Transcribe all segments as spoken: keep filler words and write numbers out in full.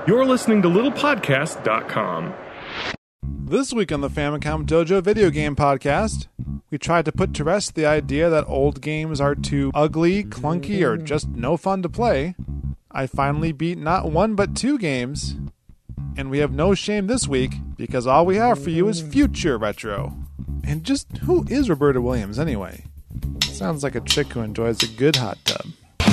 You're listening to little podcast dot com. This week on the Famicom Dojo Video Game Podcast, we tried to put to rest the idea that old games are too ugly, clunky, or just no fun to play. I finally beat not one but two games, and we have no shame this week because all we have for you is future retro. And just who is Roberta Williams anyway? Sounds like a chick who enjoys a good hot tub.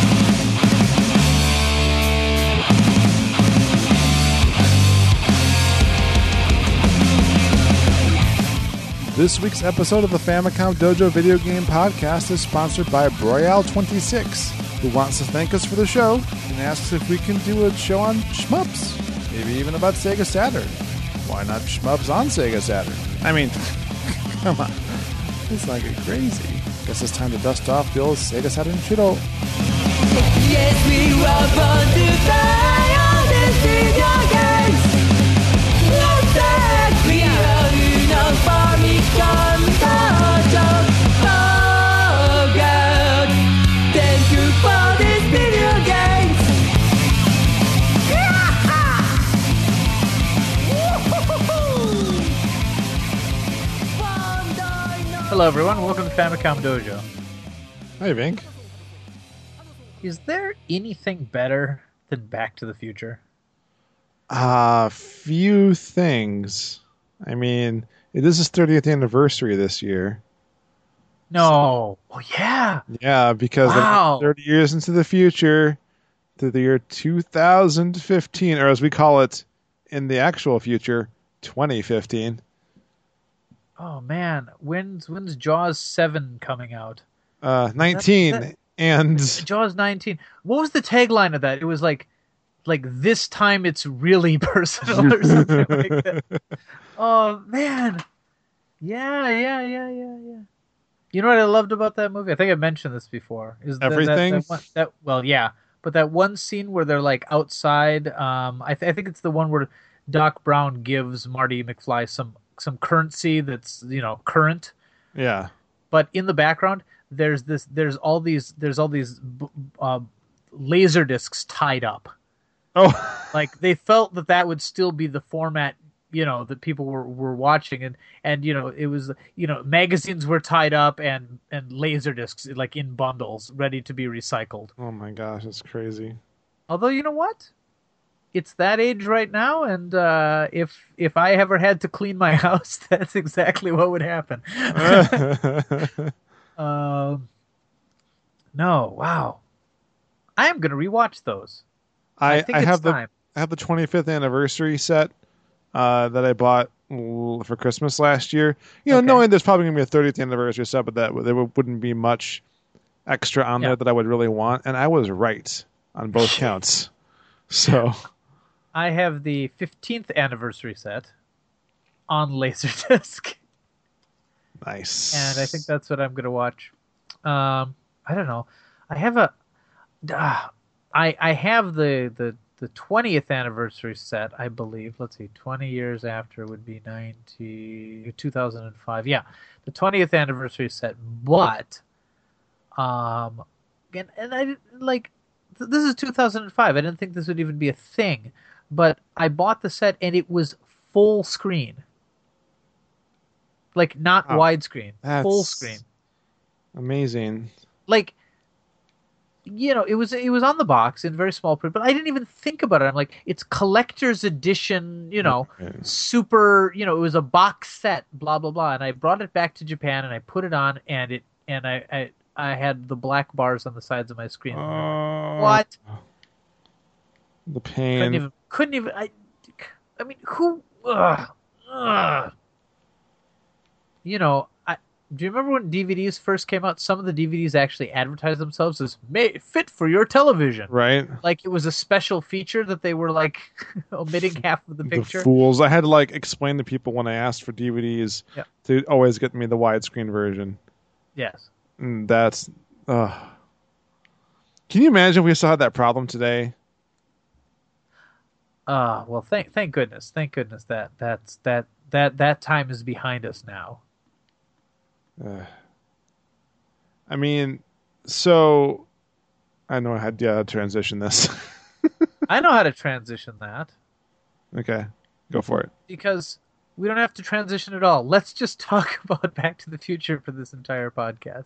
This week's episode of the Famicom Dojo Video Game Podcast is sponsored by Broyal twenty-six, who wants to thank us for the show and asks if we can do a show on shmups, maybe even about Sega Saturn. Why not shmups on Sega Saturn? I mean, come on, it's like it crazy. Guess it's time to dust off the old Sega Saturn shit'o. Yes, we were born to play all these video games. Let's say we are Uno Famicom Dojo. Oh God, thank you for these video games. Hello everyone, welcome to Famicom Dojo. Hey, Vink. Is there anything better than Back to the Future? A uh, few things. I mean, it is his thirtieth anniversary this year. No. Oh yeah. Yeah, because Wow. thirty years into the future, to the year two thousand fifteen, or as we call it in the actual future, twenty fifteen. Oh man, when's when's Jaws seven coming out? Uh, nineteen. That- that- and Jaws nineteen. What was the tagline of that? It was like, like this time it's really personal or something like that. Oh man. Yeah, yeah, yeah, yeah, yeah. You know what I loved about that movie? I think I mentioned this before. Is that, Everything? That, that, one, that well, yeah, but that one scene where they're like outside. Um, I, th- I think it's the one where Doc Brown gives Marty McFly some some currency that's you know current. yeah. But in the background, there's this, there's all these, there's all these uh, laser discs tied up. Oh, Like they felt that that would still be the format, you know, that people were, were watching, and and you know it was, you know, magazines were tied up and and laser discs like in bundles ready to be recycled. oh my gosh, it's crazy. Although you know what, it's that age right now, and uh, if if I ever had to clean my house, that's exactly what would happen. Um, no, wow. I am going to rewatch those. I, I, think I it's have the time. I have the twenty-fifth anniversary set uh, that I bought l- for Christmas last year. You know, Okay. knowing there's probably going to be a thirtieth anniversary set, but that there wouldn't be much extra on Yeah. there that I would really want, and I was right on both counts. So I have the fifteenth anniversary set on Laserdisc, nice. and I think that's what I'm going to watch. Um, I don't know. I have a, uh, I I have the the the twentieth anniversary set, I believe. Let's see, twenty years after would be ninety two thousand five. Yeah, the twentieth anniversary set, but um, and and I didn't like. th- This is two thousand five. I didn't think this would even be a thing, but I bought the set and it was full screen. Like not Wow. widescreen, full That's screen. amazing. Like, you know, it was it was on the box in very small print, but I didn't even think about it. I'm like, it's collector's edition, you know, Okay. super, you know, it was a box set, blah blah blah. And I brought it back to Japan and I put it on, and it and I I, I had the black bars on the sides of my screen. Oh, What? the Couldn't pain. even couldn't even I I mean, who ugh, ugh. You know, I do you remember when D V Ds first came out? Some of the D V Ds actually advertised themselves as made fit for your television. Right? Like it was a special feature that they were like omitting half of the The picture. fools. I had to like explain to people when I asked for D V Ds Yeah. to always get me the widescreen version. Yes. And that's uh Can you imagine if we still had that problem today? Uh well thank thank goodness. Thank goodness that that's that that that time is behind us now. Uh, I mean, so I know how to yeah, transition this. I know how to transition that. Okay, go for it. Because we don't have to transition at all. Let's just talk about Back to the Future for this entire podcast.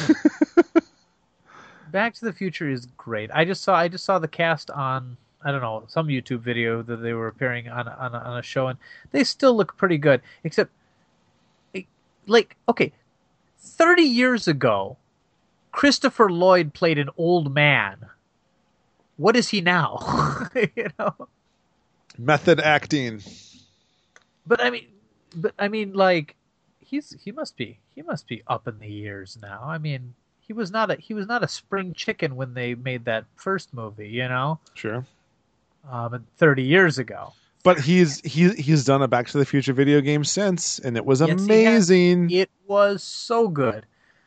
Back to the Future is great. I just saw I just saw the cast on, I don't know, some YouTube video that they were appearing on on a, on a show, and they still look pretty good. Except, like, okay, thirty years ago, Christopher Lloyd played an old man. What is he now? You know, method acting. But I mean, but I mean, like, he's he must be he must be up in the years now. I mean, he was not a he was not a spring chicken when they made that first movie, you know. Sure. Um, thirty years ago. But he's he he's done a Back to the Future video game since, and it was Yes, he amazing. has. It was so good.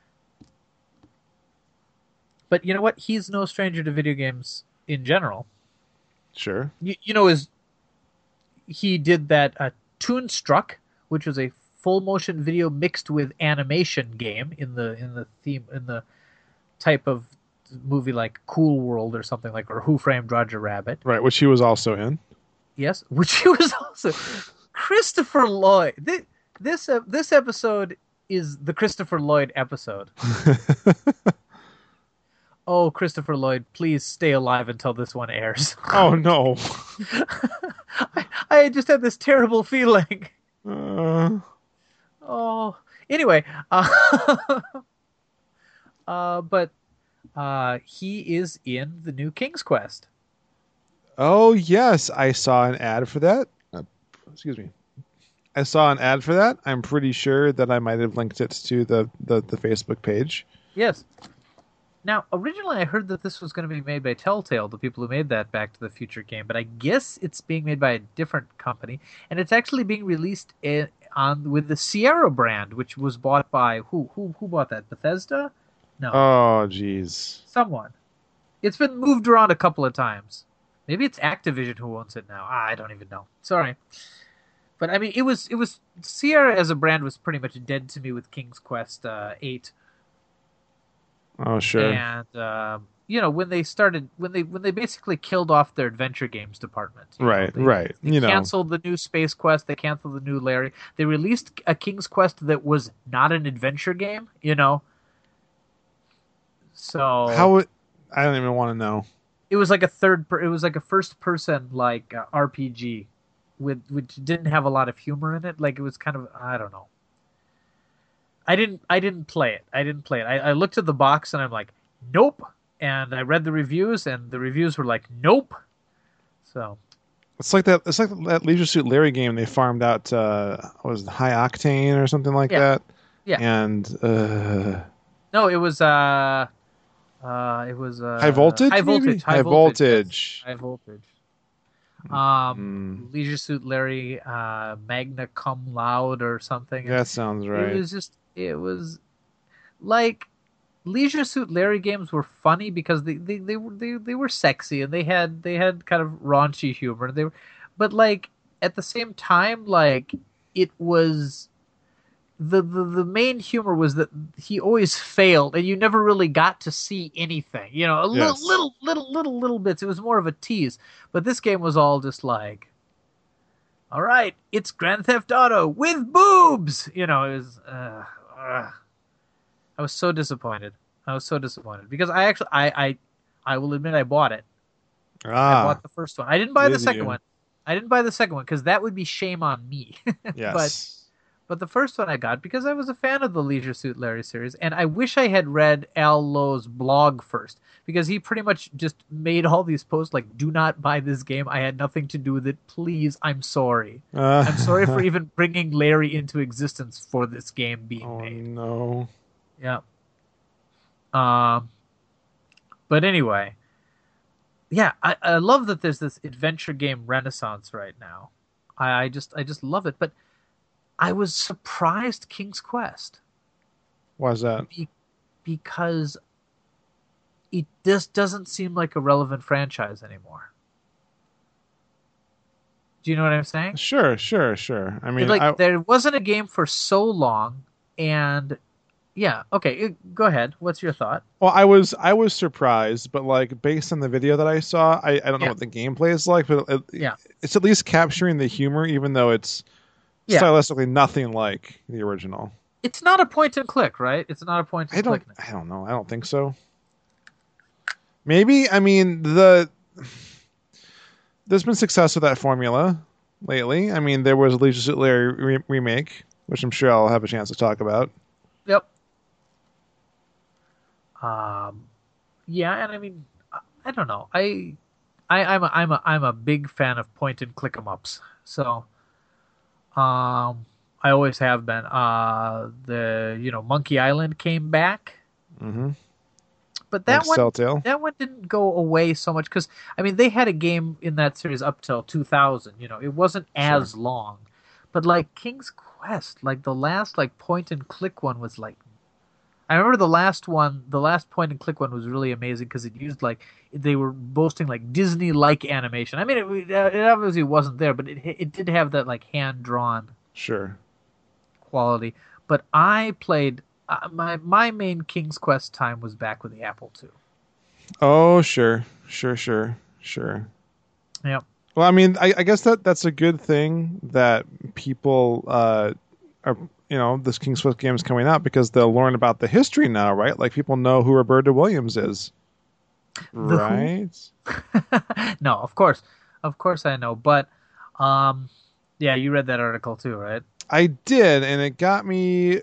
But you know what? He's no stranger to video games in general. Sure. You, you know, is he did that uh, Toonstruck, which was a full motion video mixed with animation game in the in the theme in the type of movie like Cool World or something like, or Who Framed Roger Rabbit. Right, which he was also in. Yes, which he was also Christopher Lloyd. This this, uh, this episode is the Christopher Lloyd episode. Oh, Christopher Lloyd, please stay alive until this one airs. Oh no! I, I just had this terrible feeling. Uh... Oh, anyway, uh, uh, but uh, he is in the new King's Quest. Oh yes, I saw an ad for that. Uh, excuse me. I saw an ad for that. I'm pretty sure that I might have linked it to the, the, the Facebook page. Yes. Now, originally I heard that this was going to be made by Telltale, the people who made that Back to the Future game, but I guess it's being made by a different company, and it's actually being released in, on with the Sierra brand, which was bought by who? Who who bought that? Bethesda? No. Oh, jeez. Someone. It's been moved around a couple of times. Maybe it's Activision who owns it now. Ah, I don't even know. Sorry. But I mean, it was it was Sierra as a brand was pretty much dead to me with King's Quest uh, eight. Oh, sure. And uh, you know, when they started, when they when they basically killed off their adventure games department. Right, know, they, right. They you canceled know. the new Space Quest. They canceled the new Larry. They released a King's Quest that was not an adventure game. You know. So how? It, I don't even want to know. It was like a third. Per, it was like a first person like uh, R P G, with which didn't have a lot of humor in it. Like it was kind of I don't know. I didn't. I didn't play it. I didn't play it. I, I looked at the box and I'm like, nope. And I read the reviews, and the reviews were like, nope. So it's like that. It's like that Leisure Suit Larry game they farmed out. Uh, what was it, High Octane or something like yeah. that? Yeah. And uh, no, it was. Uh, uh, it was uh, High Voltage. High voltage. High, High voltage. voltage. High voltage. Um, mm. Leisure Suit Larry, uh, Magna Cum Laude or something. That sounds right. It was just. It was like Leisure Suit Larry games were funny because they they, they were they, they were sexy and they had they had kind of raunchy humor. They were, but like at the same time, like it was the, the the main humor was that he always failed and you never really got to see anything. You know, a yes. little little little little little bits. It was more of a tease. But this game was all just like, all right, it's Grand Theft Auto with boobs. You know, it was. Uh, uh, I was so disappointed. I was so disappointed because I actually, I, I, I will admit, I bought it. Ah, I bought the first one. I didn't buy the second you? one. I didn't buy the second one because that would be shame on me. Yes. but, but the first one I got because I was a fan of the Leisure Suit Larry series, and I wish I had read Al Lowe's blog first because he pretty much just made all these posts like, "Do not buy this game. I had nothing to do with it. Please, I'm sorry. Uh, I'm sorry for even bringing Larry into existence for this game being oh, made." No. Yeah. Um. But anyway, yeah, I, I love that there's this adventure game renaissance right now. I, I just I just love it. But I was surprised King's Quest. Why is that? Be, because it just doesn't seem like a relevant franchise anymore. Do you know what I'm saying? Sure, sure, sure. I mean, like I... there wasn't a game for so long, and yeah. Okay, uh, go ahead. What's your thought? Well, I was I was surprised, but like based on the video that I saw, I, I don't know Yeah. what the gameplay is like, but it, Yeah. it's at least capturing the humor, even though it's Yeah. stylistically nothing like the original. It's not a point and click, right? It's not a point and I don't click. I don't know. I don't think so. Maybe I mean the there's been success with that formula lately. I mean, there was a Leisure Suit Larry re- remake, which I'm sure I'll have a chance to talk about. Yep. Um, yeah, and I mean, I, I don't know. I, I, I'm a, I'm a, I'm a big fan of point and click 'em ups. So, um, I always have been. Uh, the you know Monkey Island came back, Mm-hmm. but that Like one Telltale. that one didn't go away so much because I mean they had a game in that series up till two thousand. You know, it wasn't as long, but like King's Quest, like the last like point and click one was like. I remember the last one, the last point and click one was really amazing because it used like they were boasting like Disney-like animation. I mean, it, it obviously wasn't there, but it it did have that like hand-drawn Sure. quality. But I played uh, my my main King's Quest time was back with the Apple two. Oh, sure, sure, sure, sure. Yep. Well, I mean, I, I guess that that's a good thing that people uh, are, you know, this King's Quest game is coming out because they'll learn about the history now, right? Like people know who Roberta Williams is, who? right? No, of course, of course I know, but um, yeah, you read that article too, right? I did, and it got me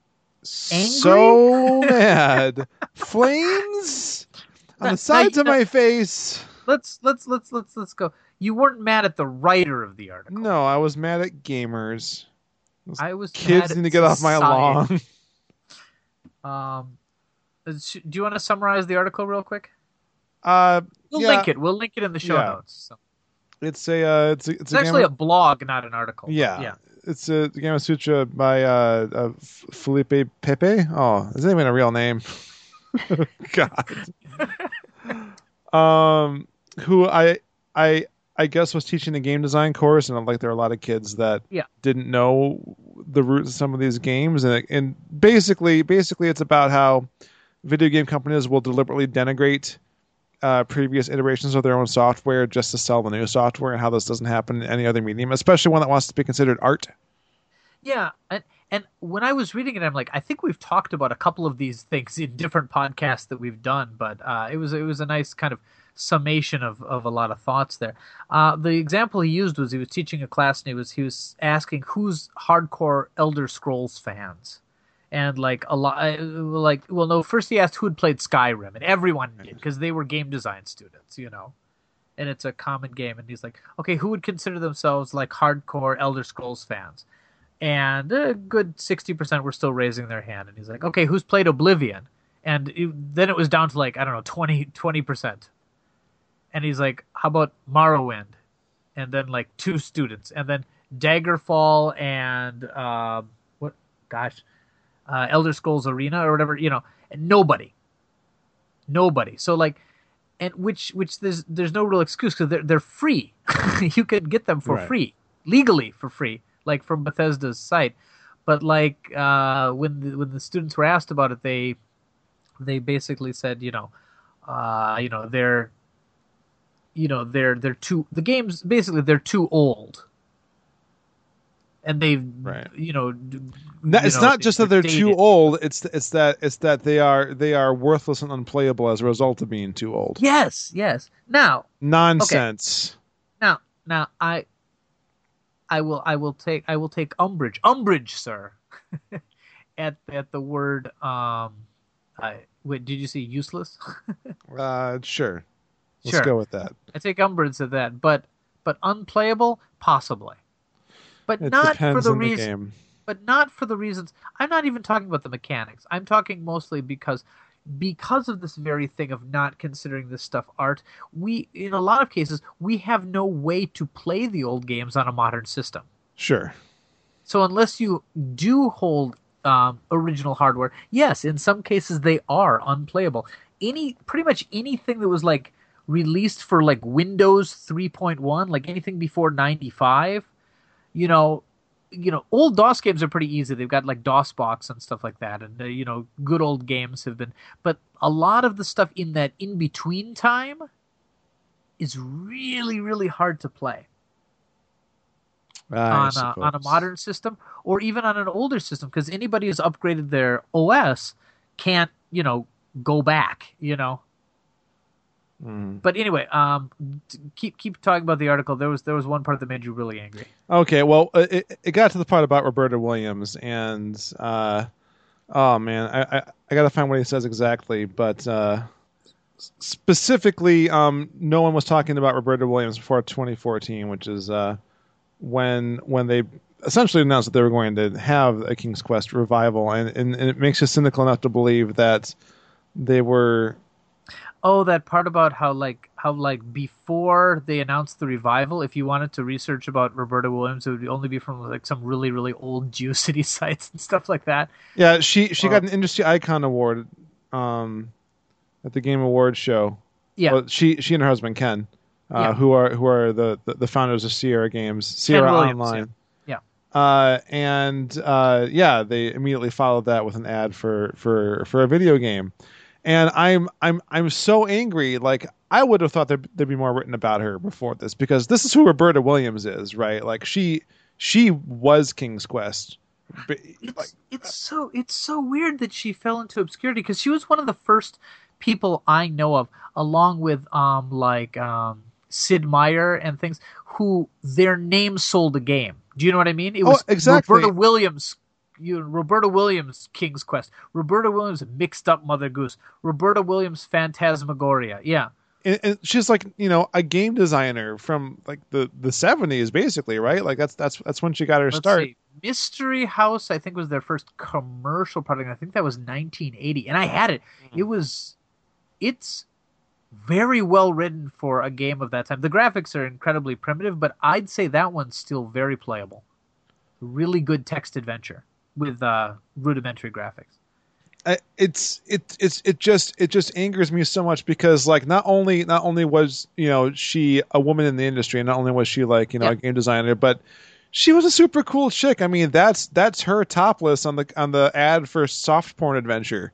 so mad. Flames on the sides Now, of my face. Let's let's let's let's let's go. You weren't mad at the writer of the article. No, I was mad at gamers. I was Kids mad need at to get off my society. lawn. Um, sh- do you want to summarize the article real quick? Uh, We'll yeah, link it. We'll link it in the show Yeah. notes. So. It's a uh, it's a, it's, It's a actually game a blog, not an article. but yeah, yeah. It's a Game of Sutra by uh, uh, F- Felipe Pepe. Oh, is that even a real name? God. um, who I I I guess was teaching a game design course, and like there are a lot of kids that Yeah. didn't know the roots of some of these games, and it, and basically basically it's about how video game companies will deliberately denigrate uh, previous iterations of their own software just to sell the new software, and how this doesn't happen in any other medium, especially one that wants to be considered art. Yeah, and and when I was reading it, I'm like, I think we've talked about a couple of these things in different podcasts that we've done, but uh, it was it was a nice kind of summation of, of a lot of thoughts there. Uh, the example he used was he was teaching a class and he was he was asking who's hardcore Elder Scrolls fans, and like a lot like well no first he asked who had played Skyrim, and everyone did because they were game design students, you know, and it's a common game. And he's like, okay, who would consider themselves like hardcore Elder Scrolls fans? And a good sixty percent were still raising their hand. And he's like, okay, who's played Oblivion? And it, then it was down to like, I don't know, twenty percent. And he's like, how about Morrowind? And then like two students. And then Daggerfall and, uh, what, gosh, uh, Elder Scrolls Arena or whatever, you know, and nobody. Nobody. So like, and which, which there's, there's no real excuse because they're, they're free. You can get them for Right. free, legally for free. Like from Bethesda's site, but like uh, when the, when the students were asked about it, they they basically said, you know, uh, you know they're, you know they're they're too the games basically they're too old, and they Right. you know d- No, you it's know, not just that they're dated. too old. It's it's that it's that they are they are worthless and unplayable as a result of being too old. Yes, yes. Now, Nonsense. now, now, I. I will I will take I will take umbrage umbrage sir at at the word um I wait did you say useless? Uh, sure. Let's Sure. go with that. I take umbrage at that, but but unplayable possibly, but It not depends for the on the reason game. but not for the reasons. I'm not even talking about the mechanics. I'm talking mostly because because of this very thing of not considering this stuff art, we in a lot of cases we have no way to play the old games on a modern system. Sure. So unless you do hold um, original hardware, yes, in some cases they are unplayable. Any pretty much anything that was like released for like Windows three point one, like anything before ninety-five, you know, you know, old DOS games are pretty easy. They've got like DOSBox and stuff like that, and uh, you know, good old games have been. But a lot of the stuff in that in between time is really, really hard to play I on a, suppose. on a modern system or even on an older system, because anybody who's upgraded their O S can't, you know, go back. You know. Mm. But anyway, um, t- keep keep talking about the article. There was there was one part that made you really angry. Okay, well, it, it got to the part about Roberta Williams, and uh, oh man, I, I, I got to find what he says exactly, but uh, specifically, um, no one was talking about Roberta Williams before twenty fourteen, which is uh, when when they essentially announced that they were going to have a King's Quest revival, and, and, and it makes you cynical enough to believe that they were. Oh, that part about how like how like before they announced the revival, if you wanted to research about Roberta Williams, it would only be from like some really really old GeoCity sites and stuff like that. Yeah, she she Oh. got an industry icon award um, at the Game Awards show. Yeah, Well, she she and her husband Ken, uh, Yeah. who are who are the, the, the founders of Sierra Games, Sierra Williams, Online. yeah. Uh, and uh, yeah, they immediately followed that with an ad for, for, for a video game. And I'm I'm I'm so angry. Like, I would have thought there'd, there'd be more written about her before this, because this is who Roberta Williams is, right? Like she she was King's Quest. But, It's like, it's so it's so weird that she fell into obscurity, because she was one of the first people I know of, along with um like um Sid Meier and things, who their name sold a game. Do you know what I mean? It Oh, was exactly. Roberta Williams. You Roberta Williams King's Quest, Roberta Williams Mixed Up Mother Goose, Roberta Williams Phantasmagoria. Yeah, and, and she's like, you know, a game designer from like the, the seventies, basically, right? Like that's that's that's when she got her let's start. see. Mystery House, I think, was their first commercial product. I think that was nineteen eighty, and I had it. It was, it's very well written for a game of that time. The graphics are incredibly primitive, but I'd say that one's still very playable. Really good text adventure with uh, rudimentary graphics. I, it's it it's it just it just angers me so much, because like not only not only was, you know, she a woman in the industry, and not only was she like, you know, Yeah. a game designer, but she was a super cool chick. I mean, that's that's her topless on the on the ad for Soft Porn Adventure.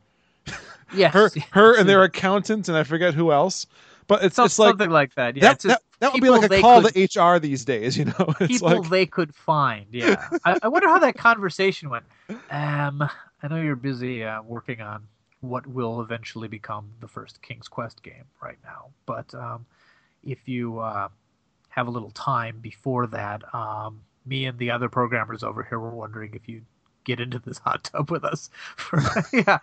Yes, Her her and their accountant, and I forget who else. But it's Some- it's like something like that. Yeah, that, it's just that, that would be people like a they call could- to H R these days, you know. It's people like, they could find. Yeah, I, I wonder how that conversation went. Um, I know you're busy uh, working on what will eventually become the first King's Quest game right now, but um, if you uh, have a little time before that, um, me and the other programmers over here were wondering if you'd get into this hot tub with us. For, yeah,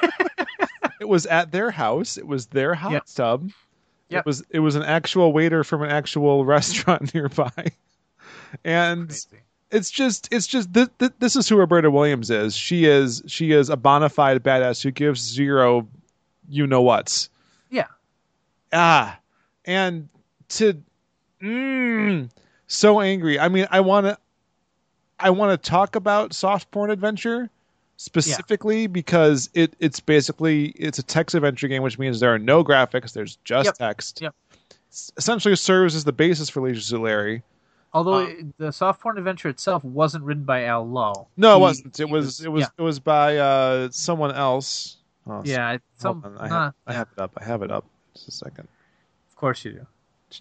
it was at their house. It was their hot Yep. tub. Yep. It was it was an actual waiter from an actual restaurant nearby, and crazy. it's just it's just th- th- this is who Roberta Williams is. She is she is a bona fide badass who gives zero, you know what's. Yeah, Ah, and to, mm, so angry. I mean, I want to, I want to talk about Soft Porn Adventure specifically, because it it's basically it's a text adventure game, which means there are no graphics. There's just Yep. text. Yep. S- Essentially serves as the basis for Leisure Suit Larry. although Uh, it- the Soft Porn Adventure itself wasn't written by Al Lowe. No, it He- wasn't. It he was, it was yeah. it was by uh, someone else. Oh, Yeah, it's hold some. on. I, nah, have, I have it up. I have it up. Just a second. Of course you do.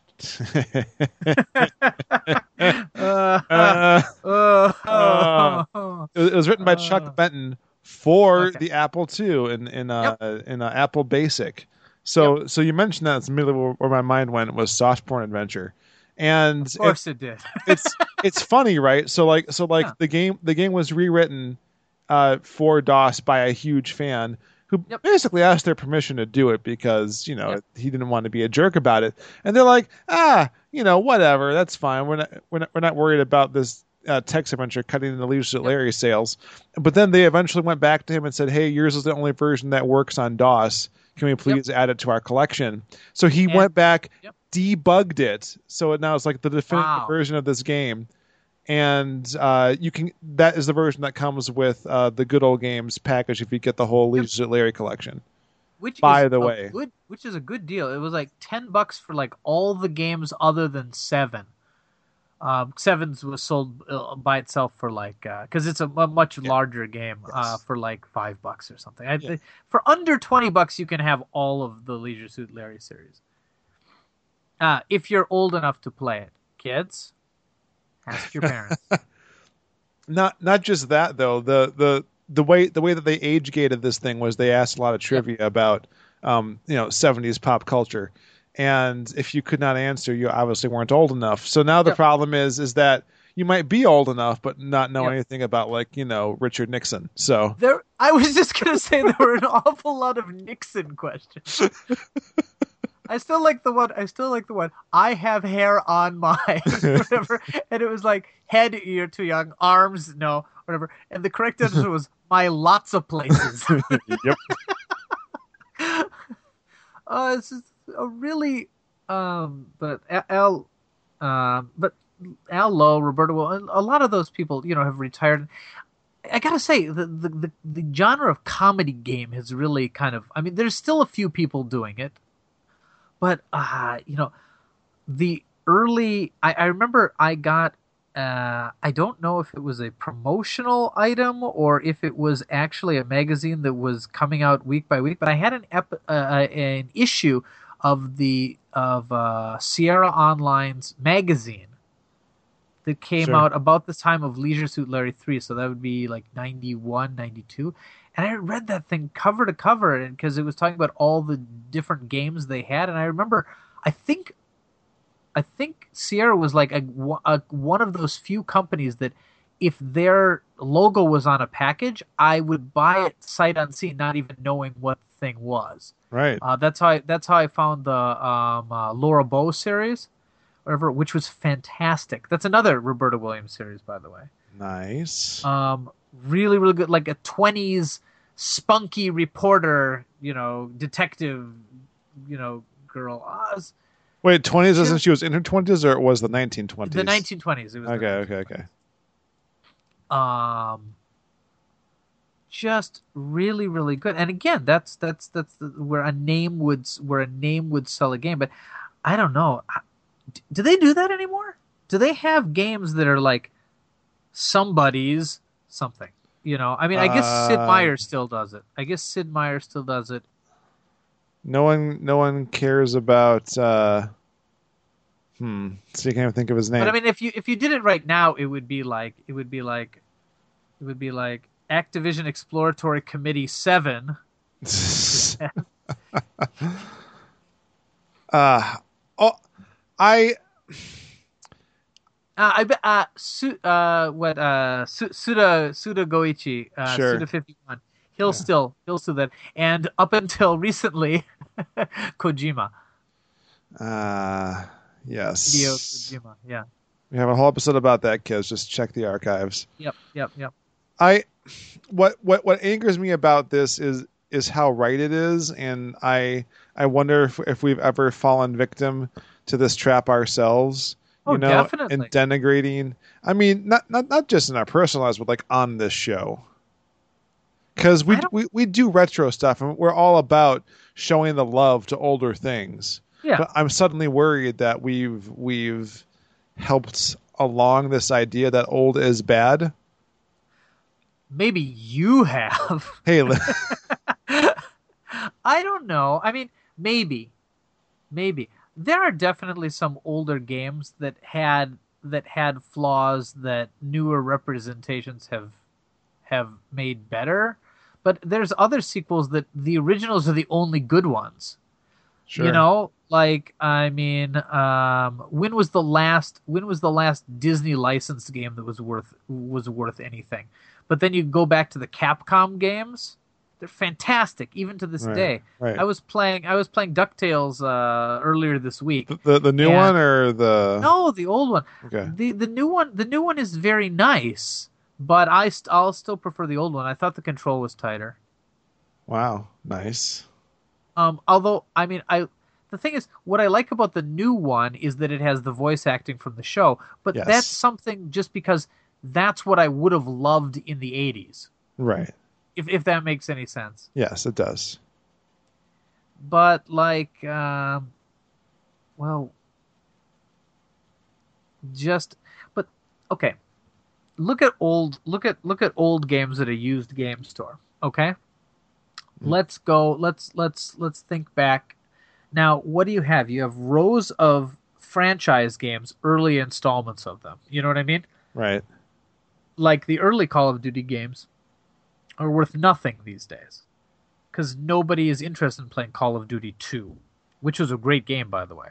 Uh, Uh, uh, It was written by Uh, Chuck Benton for okay. the Apple two in in uh, in uh, Apple Basic. So so you mentioned that, it's immediately where, where my mind went, was Soft Porn Adventure, and of course it did. it's it's funny, right? So like so like Yeah. the game the game was rewritten uh, for DOS by a huge fan who Yep. basically asked their permission to do it, because, you know, Yep. he didn't want to be a jerk about it. And they're like, ah, you know, whatever, that's fine. We're not we're not, we're not worried about this uh, text adventure cutting into Leisure Yep. Larry sales. But then they eventually went back to him and said, hey, yours is the only version that works on DOS. Can we please add it to our collection? So he And- went back, Yep. debugged it, so it now it's like the definitive Wow. version of this game. And uh, you can that is the version that comes with uh, the Good Old Games package if you get the whole Leisure Suit Larry collection. Which By is the a way. good, which is a good deal. It was like ten bucks for like all the games other than seven. Um, Sevens was sold uh, by itself for like because uh, it's a, a much Yeah. larger game Yes. uh, for like five bucks or something. I, Yeah. For under twenty bucks, you can have all of the Leisure Suit Larry series. Uh, if you're old enough to play it, kids, ask your parents. Not not just that though. The the the way the way that they age gated this thing was they asked a lot of trivia yep. about um, you know seventies pop culture, and if you could not answer, you obviously weren't old enough. So now the yep. problem is is that you might be old enough but not know yep. anything about like you know Richard Nixon. So there, I was just gonna say there were an awful lot of Nixon questions. I still like the one. I still like the one. I have hair on my whatever, and it was like head, you're too young. Arms, no, whatever. And the correct answer was my lots of places. Yep. uh, it's just a really, um, but Al, um, but Al Lowe, Roberto, Will, a lot of those people, you know, have retired. I gotta say, the, the the the genre of comedy game has really kind of. I mean, there's still a few people doing it. But, uh, you know, the early, I, I remember I got, uh, I don't know if it was a promotional item or if it was actually a magazine that was coming out week by week, but I had an ep, uh, an issue of the, of uh, Sierra Online's magazine that came sure. out about the time of Leisure Suit Larry three, so that would be like ninety-one, ninety-two. And I read that thing cover to cover because it was talking about all the different games they had. And I remember, I think, I think Sierra was like a, a, one of those few companies that, if their logo was on a package, I would buy it sight unseen, not even knowing what the thing was. Right. Uh, that's how I, that's how I found the um, uh, Laura Bow series, whatever, which was fantastic. That's another Roberta Williams series, by the way. Nice. Um, really, really good. Like a twenties spunky reporter, you know, detective, you know, girl. Uh, Wait, twenties isn't she was in her twenties or it was the nineteen twenties? The nineteen twenties. It was okay, okay, okay. Um, just really, really good. And again, that's that's that's the, where a name would where a name would sell a game. But I don't know. Do they do that anymore? Do they have games that are like somebody's something? You know, I mean, I guess Sid Uh, Meier still does it. I guess Sid Meier still does it. No one, no one cares about. Uh, hmm. So you can't even think of his name. But I mean, if you if you did it right now, it would be like it would be like it would be like Activision Exploratory Committee Seven. uh oh, I. Uh, I bet uh, Su, uh what uh Su, Suda Suda Goichi uh Sure. Suda fifty-one. He'll Yeah. still he'll still that, and up until recently, Kojima. Uh yes. Hideo Kojima. Yeah. We have a whole episode about that, kids. Just check the archives. Yep. Yep. Yep. I what what what angers me about this is is how right it is, and I I wonder if if we've ever fallen victim to this trap ourselves. You Oh, know, definitely. and denigrating. I mean, not not not just in our personal lives, but like on this show. Because we, I don't- we we do retro stuff, and we're all about showing the love to older things. Yeah. But I'm suddenly worried that we've we've helped along this idea that old is bad. Maybe you have. Hey, li- I don't know. I mean, maybe, maybe there are definitely some older games that had that had flaws that newer representations have have made better. But there's other sequels that the originals are the only good ones. sure. You know, like I mean, um, when was the last when was the last Disney licensed game that was worth was worth anything? But then you go back to the Capcom games; they're fantastic, even to this Right, day. right. I was playing I was playing DuckTales uh, earlier this week. the, the the new and- one or the No, the old one. okay. The the new one the new one is very nice, but I st- I'll still prefer the old one. I thought the control was tighter. Wow, nice. Um, although I mean, I the thing is, what I like about the new one is that it has the voice acting from the show. But Yes. that's something just because that's what I would have loved in the eighties, Right. if if that makes any sense. Yes, it does. But like, um, well, just but okay. Look at old look at look at old games at a used game store. Okay? Mm. Let's go let's let's let's think back. Now, what do you have? You have rows of franchise games, early installments of them. You know what I mean? Right. Like the early Call of Duty games are worth nothing these days. Because nobody is interested in playing Call of Duty two, which was a great game, by the way.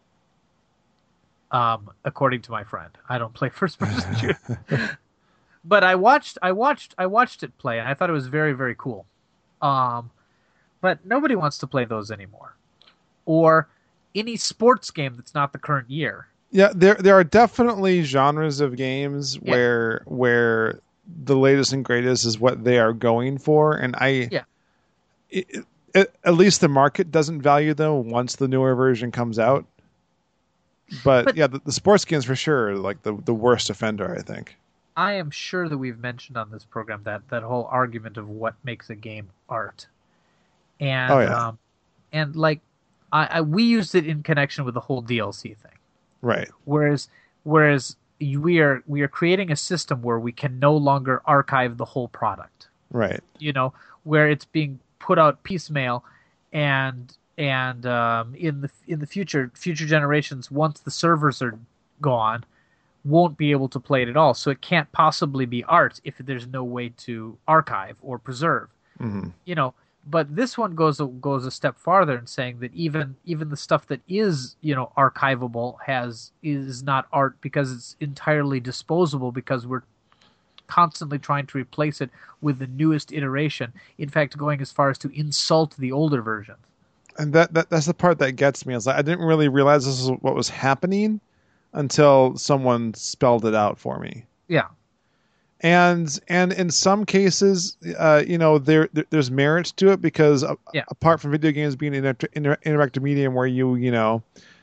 Um, according to my friend, I don't play first-person shooters, but I watched, I watched, I watched it play, and I thought it was very, very cool. Um, but nobody wants to play those anymore, or any sports game that's not the current year. Yeah, there there are definitely genres of games Yeah. where where the latest and greatest is what they are going for, and I Yeah. It, it, at least the market doesn't value them once the newer version comes out. But, But- yeah, the, the sports games for sure are like the, the worst offender, I think. I am sure that we've mentioned on this program that that whole argument of what makes a game art, and Oh, yeah. um, and like I, I we used it in connection with the whole D L C thing. Right. Whereas, whereas we are we are creating a system where we can no longer archive the whole product. Right. You know, where it's being put out piecemeal, and and um, in the in the future, future generations, once the servers are gone, won't be able to play it at all. So it can't possibly be art if there's no way to archive or preserve. Mm-hmm. You know. But this one goes a, goes a step farther in saying that even even the stuff that is, you know, archivable has is not art because it's entirely disposable, because we're constantly trying to replace it with the newest iteration. In fact, going as far as to insult the older versions. And that, that that's the part that gets me. Is like I didn't really realize this was what was happening until someone spelled it out for me. Yeah. And and in some cases, uh, you know, there, there there's merit to it because uh, Yeah. apart from video games being an inter- inter- interactive medium where you you know,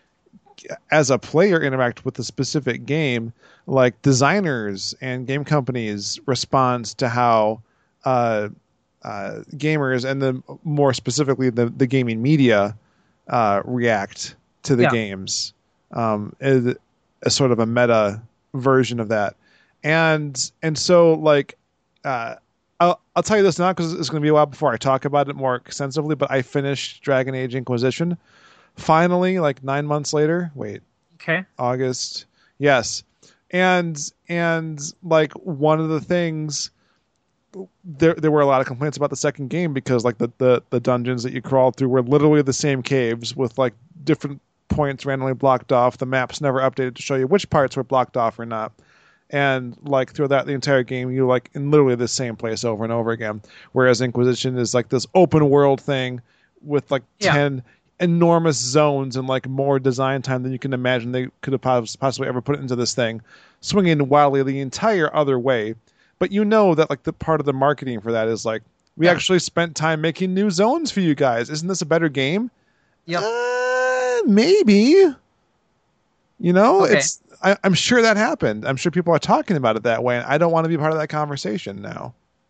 as a player interact with a specific game, like designers and game companies respond to how uh, uh, gamers and then more specifically the the gaming media uh, react to the Yeah. games. Um, is a sort of a meta version of that. And and so like uh, I'll I'll tell you this now because it's going to be a while before I talk about it more extensively. But I finished Dragon Age Inquisition finally, like nine months later. Wait, Okay. August, yes, and and like one of the things there there were a lot of complaints about the second game because like the the, the dungeons that you crawled through were literally the same caves with like different points randomly blocked off. The maps never updated to show you which parts were blocked off or not. And like throughout the entire game, you like in literally the same place over and over again. Whereas Inquisition is like this open world thing with like Yeah. ten enormous zones and like more design time than you can imagine they could have pos- possibly ever put into this thing, swinging wildly the entire other way. But you know that like the part of the marketing for that is like we Yeah. actually spent time making new zones for you guys. Isn't this a better game? Yep. Uh, maybe. You know, Okay. it's. I, I'm sure that happened. I'm sure people are talking about it that way, and I don't want to be part of that conversation now.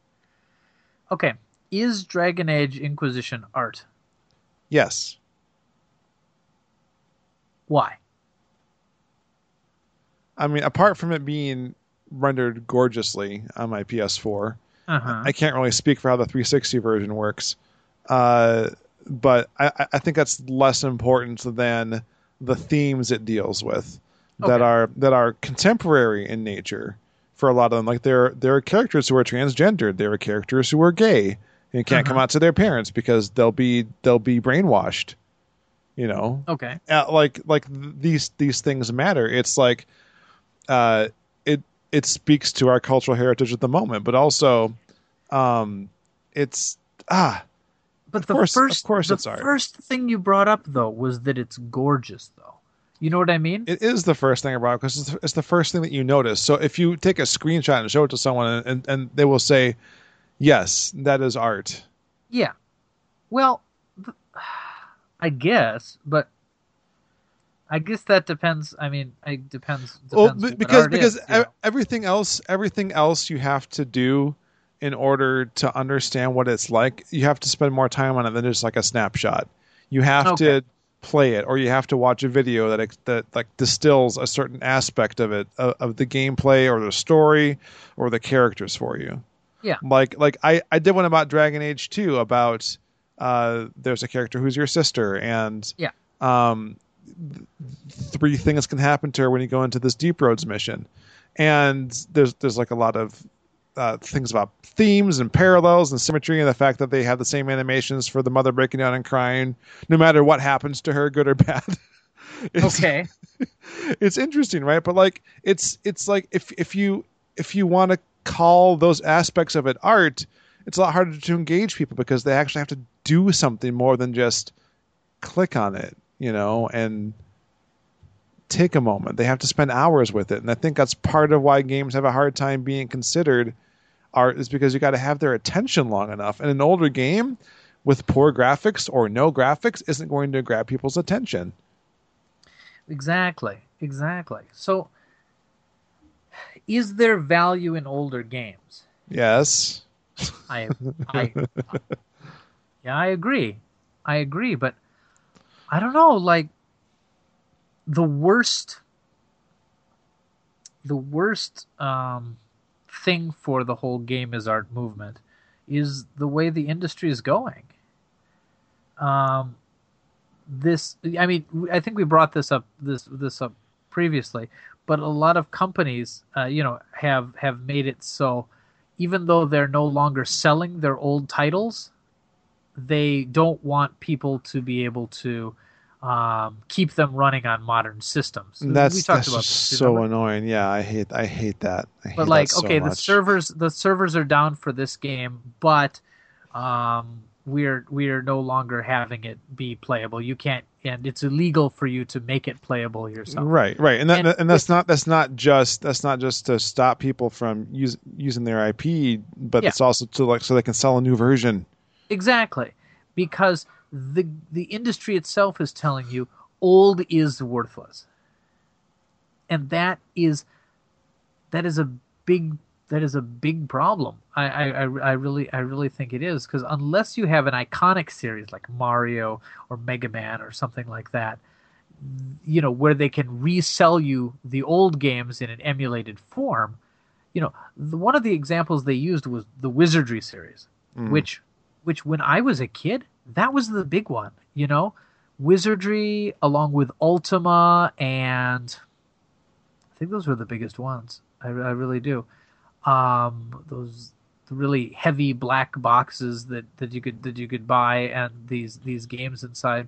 Okay. Is Dragon Age Inquisition art? Yes. Why? I mean, apart from it being rendered gorgeously on my P S four, Uh-huh. I can't really speak for how the three sixty version works. Uh, but I, I think that's less important than the themes it deals with that Okay. are that are contemporary in nature for a lot of them. Like there there are characters who are transgendered. There are characters who are gay and can't come Uh-huh. out to their parents because they'll be they'll be brainwashed. You know, Okay. uh, like like th- these these things matter. It's like uh, it it speaks to our cultural heritage at the moment, but also um, it's ah. But Of the course- of first course the it's art. first thing you brought up though was that it's gorgeous though. You know what I mean? It is the first thing I brought up because it's, it's the first thing that you notice. So if you take a screenshot and show it to someone, and, and, and they will say, "Yes, that is art." Yeah. Well, th- I guess, but I guess that depends. I mean, it depends. Well, depends be- what because art because is, you know. e- everything else, everything else you have to do in order to understand what it's like, you have to spend more time on it than just like a snapshot. You have Okay. to play it, or you have to watch a video that ex- that like distills a certain aspect of it, of, of the gameplay or the story or the characters for you. Yeah. Like like I, I did one about Dragon Age two about uh, there's a character who's your sister, and Yeah. um, th- three things can happen to her when you go into this Deep Roads mission, and there's there's like a lot of uh, things about themes and parallels and symmetry, and the fact that they have the same animations for the mother breaking down and crying, no matter what happens to her, good or bad. It's, Okay. it's interesting, right? But like, it's it's like if if you if you want to call those aspects of it art, it's a lot harder to engage people because they actually have to do something more than just click on it, you know, and take a moment. They have to spend hours with it. And I think that's part of why games have a hard time being considered art, is because you got to have their attention long enough. And an older game with poor graphics or no graphics isn't going to grab people's attention. Exactly. Exactly. So, is there value in older games? Yes. I, I, yeah, I agree. I agree, but I don't know. Like, the worst, the worst um, thing for the whole game is art movement is the way the industry is going. Um, this, I mean, I think we brought this up this this up previously, but a lot of companies, uh, you know, have have made it so even though they're no longer selling their old titles, they don't want people to be able to um, keep them running on modern systems. That's, we talked that's about just this, so remember? annoying. Yeah, I hate I hate that. I hate But like, that so okay, the much. servers the servers are down for this game, but um, we're we're no longer having it be playable. You can't, and it's illegal for you to make it playable yourself. Right, right, and that, And and, that's it's- not that's not just that's not just to stop people from use, using their I P, but Yeah. it's also to like so they can sell a new version. Exactly, because the the industry itself is telling you old is worthless, and that is that is a big that is a big problem. I I, I I really I really think it is, because unless you have an iconic series like Mario or Mega Man or something like that, you know, where they can resell you the old games in an emulated form. You know, the, one of the examples they used was the Wizardry series, Mm. which which when I was a kid, that was the big one, you know? Wizardry along with Ultima, and I think those were the biggest ones. I, I really do. Um, those really heavy black boxes that, that you could that you could buy, and these these games inside.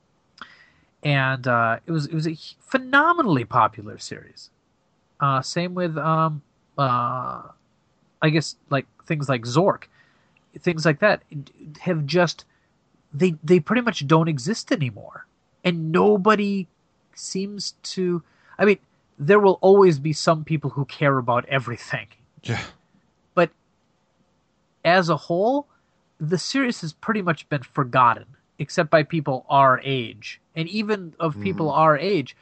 And uh, it was it was a phenomenally popular series. Uh, same with um, uh, I guess like things like Zork, things like that have just they they pretty much don't exist anymore, and nobody seems to. I mean, there will always be some people who care about everything, Yeah, but as a whole, the series has pretty much been forgotten, except by people our age, and even of people our age.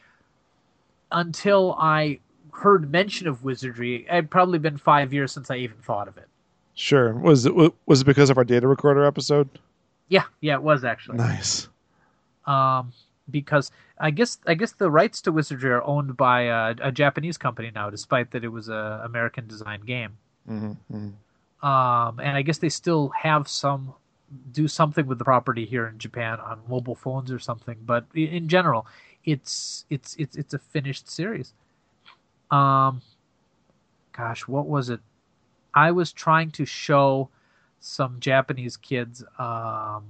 Until I heard mention of Wizardry, it had probably been five years since I even thought of it. sure. Was it was it because of our data recorder episode? Yeah, yeah, it was actually. Nice. Um, because I guess I guess the rights to Wizardry are owned by a, a Japanese company now, despite that it was a American designed game. Mm-hmm. Um, and I guess they still have some do something with the property here in Japan on mobile phones or something. But i- in general, it's it's it's it's a finished series. Um, gosh, what was it? I was trying to show some Japanese kids um,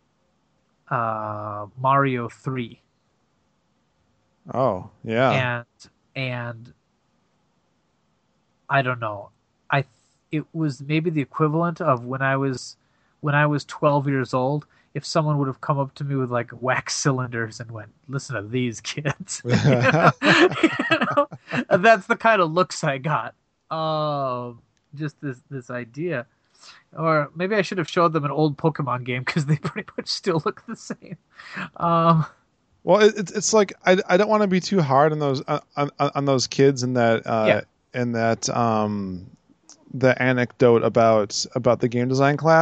uh, Mario three, Oh, yeah. and and I don't know. I it was maybe the equivalent of when I was when I was twelve years old. If someone would have come up to me with like wax cylinders and went, "Listen to these kids," you know? You know? And that's the kind of looks I got. Um, just this this idea, or maybe I should have showed them an old Pokemon game because they pretty much still look the same. Um, Well, it, it's it's like I, I don't want to be too hard on those on, on, on those kids and that uh, Yeah. and that um the anecdote about about the game design class.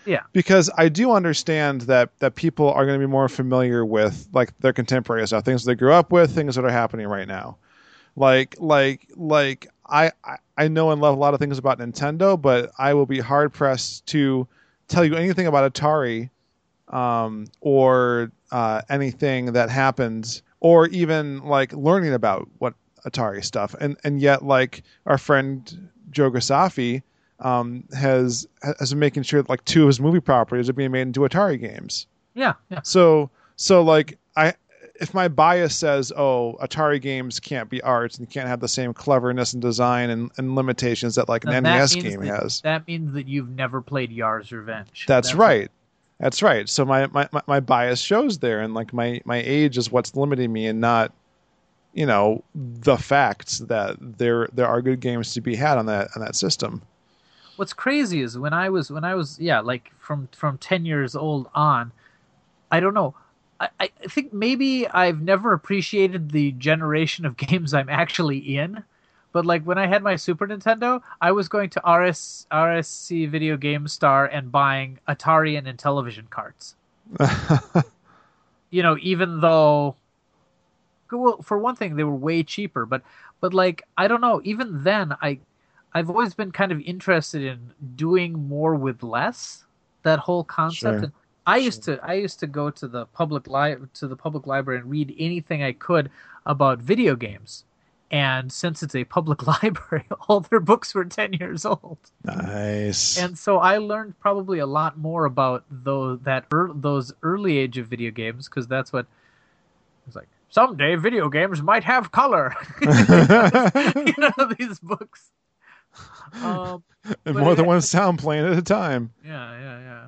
Yeah. Because I do understand that that people are going to be more familiar with like their contemporary stuff, things they grew up with, things that are happening right now. Like like like I I, I know and love a lot of things about Nintendo, but I will be hard pressed to tell you anything about Atari um, or uh, anything that happened, or even like learning about what Atari stuff. And and yet, like our friend Joe Grisafi um, has has been making sure that like two of his movie properties are being made into Atari games. Yeah, yeah. So so like I. If my bias says, oh, Atari games can't be art and can't have the same cleverness and design and, and limitations that like an Now, N E S game that, has. That means that you've never played Yar's Revenge. That's, That's right. That's right. So my, my, my bias shows there, and like my, my age is what's limiting me, and not, you know, the facts that there there are good games to be had on that on that system. What's crazy is when I was when I was yeah, like from from ten years old on, I don't know. I, I think maybe I've never appreciated the generation of games I'm actually in, but like when I had my Super Nintendo, I was going to R S R S C Video Game Star and buying Atari and Intellivision carts. You know, even though, well, for one thing, they were way cheaper, but but like I don't know. Even then, I I've always been kind of interested in doing more with less. That whole concept. Sure. And, I used to I used to go to the public li- to the public library and read anything I could about video games. And since it's a public library, all their books were ten years old. Nice. And so I learned probably a lot more about those that er, those early age of video games, because that's what it's like. Someday video games might have color. You know, these books. Um, and but more it- than one sound playing at a time. Yeah, yeah, yeah.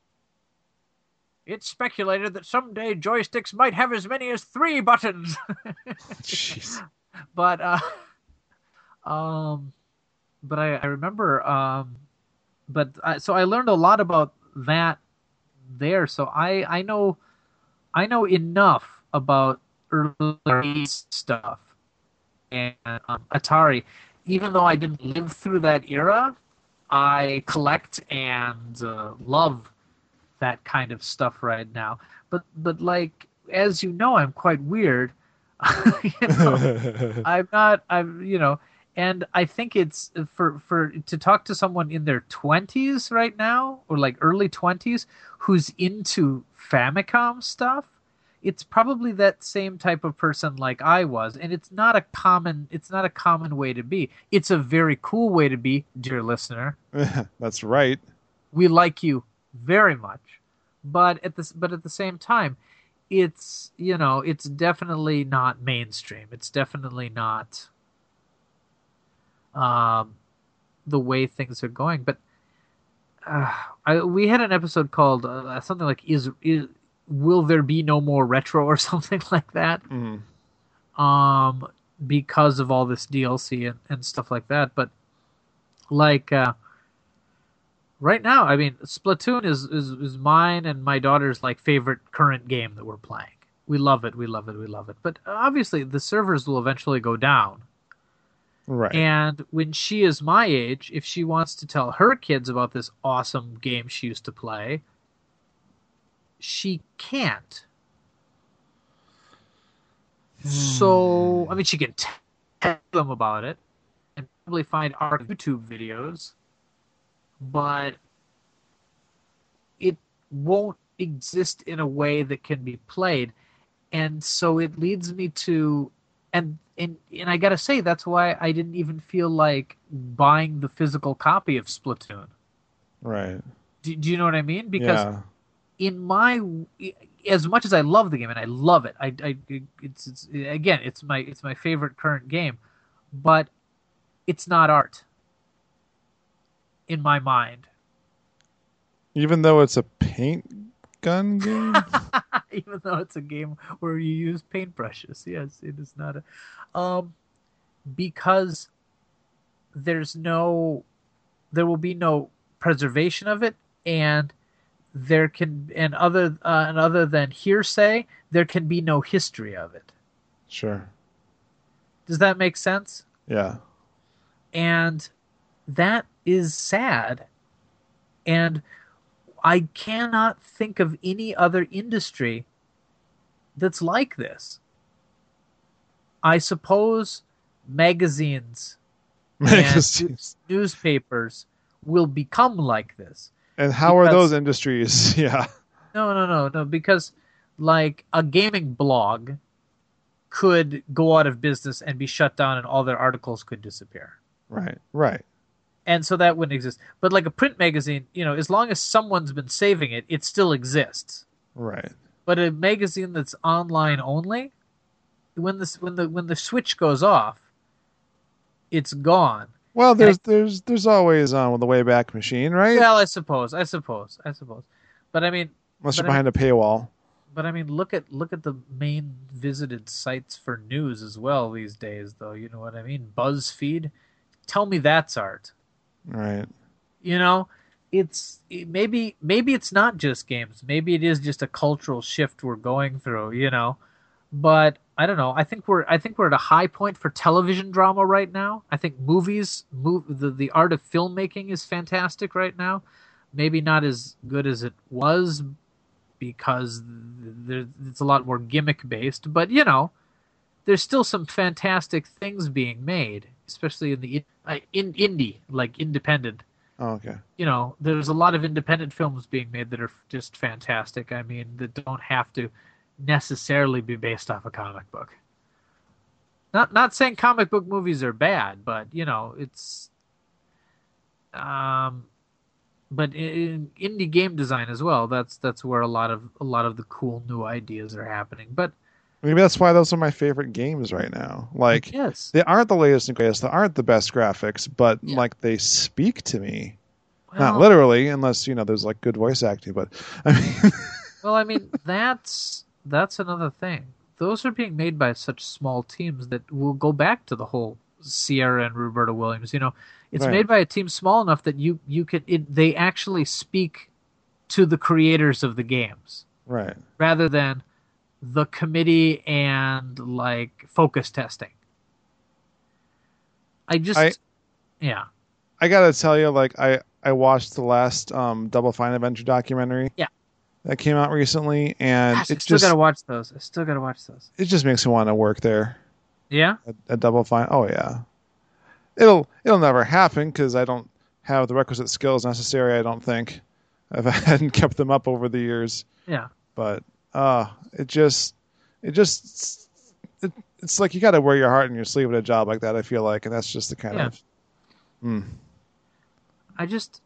It's speculated that someday joysticks might have as many as three buttons. Jeez. But uh, um, but I, I remember um, but I, so I learned a lot about that there. So I I know I know enough about early stuff and um, Atari. Even though I didn't live through that era, I collect and uh, love that kind of stuff right now. But but like, as you know, I'm quite weird. you know, I'm not. I'm you know, and I think it's for for to talk to someone in their twenties right now, or like early twenties, who's into Famicom stuff. It's probably that same type of person like I was, and it's not a common. It's not a common way to be. It's a very cool way to be, dear listener. That's right. We like you very much, but at this, but at the same time, it's you know, it's definitely not mainstream. It's definitely not um, the way things are going. But uh, I, we had an episode called uh, something like "Is is." Will there be no more retro or something like that? Mm. Um, because of all this D L C and, and stuff like that. But like uh, right now, I mean, Splatoon is, is is mine and my daughter's like favorite current game that we're playing. We love it, we love it, we love it. But obviously, the servers will eventually go down. Right. And when she is my age, if she wants to tell her kids about this awesome game she used to play, she can't. So, I mean, she can tell them about it and probably find our YouTube videos, but it won't exist in a way that can be played. And so it leads me to, and and, and I gotta say, that's why I didn't even feel like buying the physical copy of Splatoon. Right. Do, do you know what I mean? Because Yeah. in my, as much as I love the game and I love it, I, I it's, it's again, it's my it's my favorite current game, but it's not art in my mind. Even though it's a paint gun game? Even though it's a game where you use paintbrushes, yes, it is not a, um, because there's no, there will be no preservation of it, and there can, and other, uh, and other than hearsay, there can be no history of it. Sure. Does that make sense? Yeah. And that is sad. And I cannot think of any other industry that's like this. I suppose magazines Magazines. and newspapers will become like this. And how because, are those industries? Yeah. No, no, no, no. Because, like, a gaming blog could go out of business and be shut down, and all their articles could disappear. Right, right. And so that wouldn't exist. But like a print magazine, you know, as long as someone's been saving it, it still exists. Right. But a magazine that's online only, when this when the when the switch goes off, it's gone. Well, there's I, there's there's always um the Wayback Machine, right? Well, I suppose, I suppose, I suppose. But I mean, unless you're but behind I a mean, paywall. But I mean, look at look at the main visited sites for news as well these days, though. You know what I mean? BuzzFeed. Tell me that's art. Right. You know, it's it, maybe maybe it's not just games. Maybe it is just a cultural shift we're going through. You know, but I don't know. I think we're I think we're at a high point for television drama right now. I think movies, move the the art of filmmaking is fantastic right now. Maybe not as good as it was because there, it's a lot more gimmick based. But you know, there's still some fantastic things being made, especially in the uh, in indie, like independent. Oh, okay. You know, there's a lot of independent films being made that are just fantastic. I mean, that don't have to necessarily be based off a comic book. Not not saying comic book movies are bad, but you know, it's um but in indie game design as well, that's that's where a lot of a lot of the cool new ideas are happening. But maybe that's why those are my favorite games right now. Like, yes, they aren't the latest and greatest, they aren't the best graphics, but yeah. like they speak to me. Well, Not literally, unless you know there's like good voice acting. But I mean, well, I mean that's that's another thing. Those are being made by such small teams that will go back to the whole Sierra and Roberta Williams. You know, it's right. made by a team small enough that you you could it, they actually speak to the creators of the games, right? Rather than the committee and like focus testing. I just, I, yeah. I gotta tell you, like I I watched the last um, Double Fine Adventure documentary. Yeah. That came out recently, and Gosh, I it still just gotta watch those. I still gotta watch those. it just makes me want to work there. Yeah. At, at Double Fine. Oh yeah. It'll it'll never happen because I don't have the requisite skills necessary. I don't think I've hadn't kept them up over the years. Yeah. But uh it just it just it, it's like you got to wear your heart in your sleeve at a job like that. I feel like, and that's just the kind Yeah. of. Mm. I just,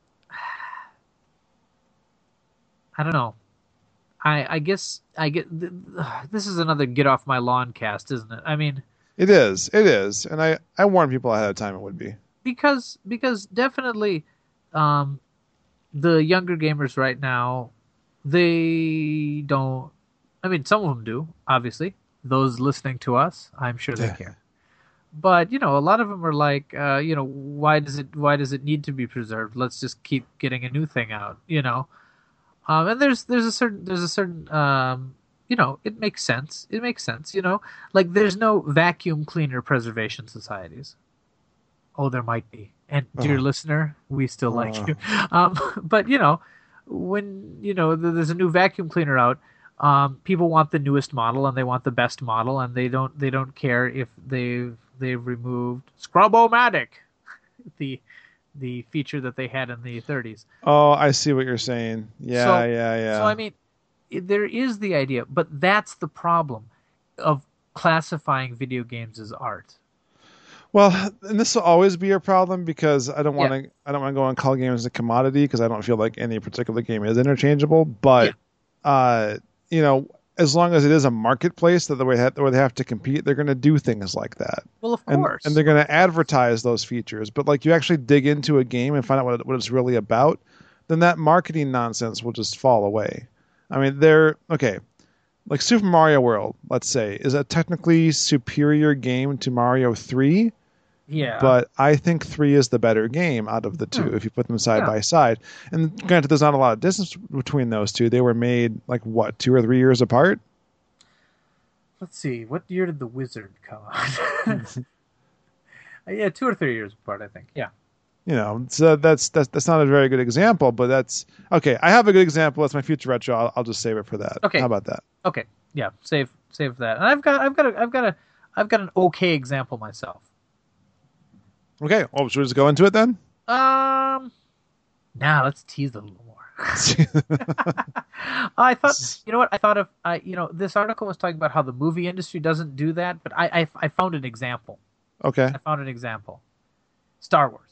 I don't know. I I guess I get this is another get off my lawn cast, isn't it? I mean, it is, it is, and I I warned people ahead of time it would be because because definitely, um, the younger gamers right now, they don't. I mean, some of them do. Obviously, those listening to us, I'm sure they Yeah. care. But you know, a lot of them are like, uh, you know, why does it why does it need to be preserved? Let's just keep getting a new thing out, you know. Um, and there's there's a certain there's a certain um, you know, it makes sense. It makes sense, you know. Like there's no vacuum cleaner preservation societies. Oh, there might be. And dear Uh. listener, we still like Uh. you. Um, but you know, when you know there's a new vacuum cleaner out. Um, people want the newest model and they want the best model, and they don't they don't care if they've they've removed Scrub-O-Matic, the the feature that they had in the thirties. Oh, I see what you're saying. Yeah, So- yeah, yeah. So I mean, it, there is the idea, but that's the problem of classifying video games as art. Well, and this will always be a problem because I don't want Yeah. to. I don't want to go and call games a commodity because I don't feel like any particular game is interchangeable. But, uh, you know, as long as it is a marketplace that the way where they have to compete, they're going to do things like that. Well, of And, course. and they're going to advertise those features. But like you actually dig into a game and find out what, it, what it's really about, then that marketing nonsense will just fall away. I mean, they're okay. Like Super Mario World, let's say, is a technically superior game to Mario three. yeah. But I think three is the better game out of the two Hmm. if you put them side Yeah. by side. And granted, there's not a lot of distance between those two. They were made like what, two or three years apart? Let's see. What year did The Wizard come out? yeah, two or three years apart, I think. Yeah. You know, so that's that's that's not a very good example, but that's okay. I have a good example. That's my future retro. I'll, I'll just save it for that. Okay. How about that? Okay, yeah, save save that. And I've got I've got a, I've got a I've got an okay example myself. Okay. Well, should we just go into it then? Um, now let's tease a little more. I thought, you know what? I thought of, I you know, this article was talking about how the movie industry doesn't do that, but I I, I found an example. Okay. I found an example. Star Wars.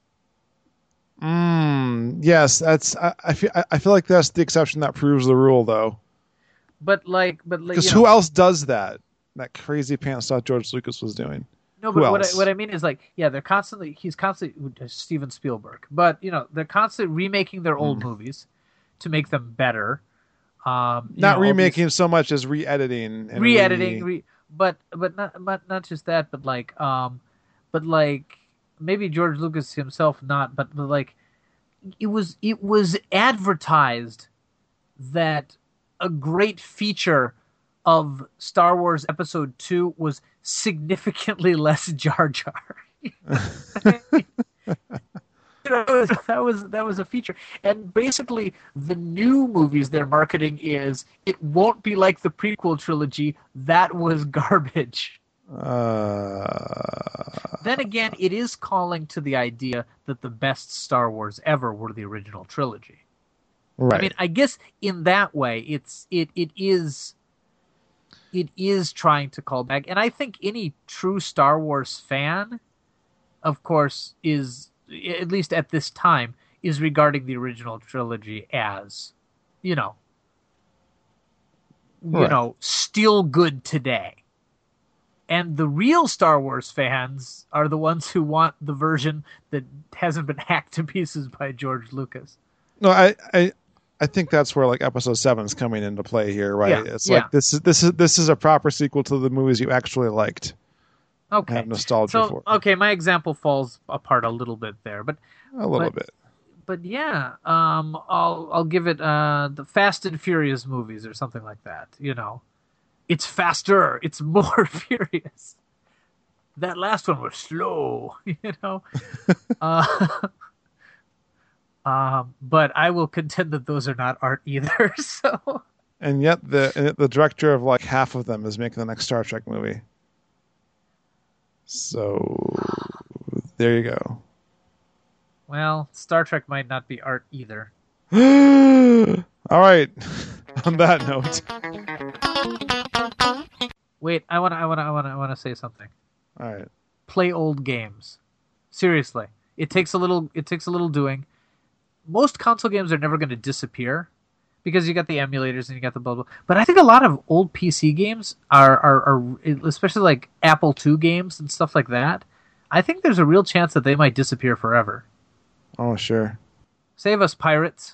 Mm, yes, that's. I, I feel. I feel like that's the exception that proves the rule, though. But like, but like, Because you who know, else does that? That crazy pants stuff George Lucas was doing. No, Who but what I, else? what I mean is like, yeah, they're constantly. He's constantly uh, Steven Spielberg, but you know, they're constantly remaking their old Mm. movies to make them better. Um, you Not know, all remaking these- so much as re-editing. And re-editing, re- re, but but not but not just that, but like um, but like maybe George Lucas himself not, but, but like it was it was advertised that a great feature of Star Wars Episode Two was significantly less Jar Jar. You know, that was that was a feature, and basically the new movies they're marketing is it won't be like the prequel trilogy. That was garbage. Uh, Then again, it is calling to the idea that the best Star Wars ever were the original trilogy. right. I mean, I guess in that way, it's it it is it is trying to call back, and I think any true Star Wars fan, of course, is at least at this time is regarding the original trilogy as, you know, you Right. know, still good today. And the real Star Wars fans are the ones who want the version that hasn't been hacked to pieces by George Lucas. No, I, I, I think that's where like Episode Seven is coming into play here, right? Yeah, It's yeah. like this is this is this is a proper sequel to the movies you actually liked, Okay. have nostalgia So, for okay, my example falls apart a little bit there, but a little but- bit. but yeah, um, I'll I'll give it uh, the Fast and Furious movies or something like that. You know, it's faster, it's more furious. That last one was slow, you know. uh, um, but I will contend that those are not art either. So And yet the the director of like half of them is making the next Star Trek movie. So there you go. well, Star Trek might not be art either. All right. On that note, Wait, I want to I want to I want to I want to say something. all right. Play old games. Seriously, it takes a little. It takes a little doing. Most console games are never going to disappear because you got the emulators and you got the blah blah. But I think a lot of old P C games are are, are especially like Apple two games and stuff like that. I think there's a real chance that they might disappear forever. Oh sure. Save us, pirates!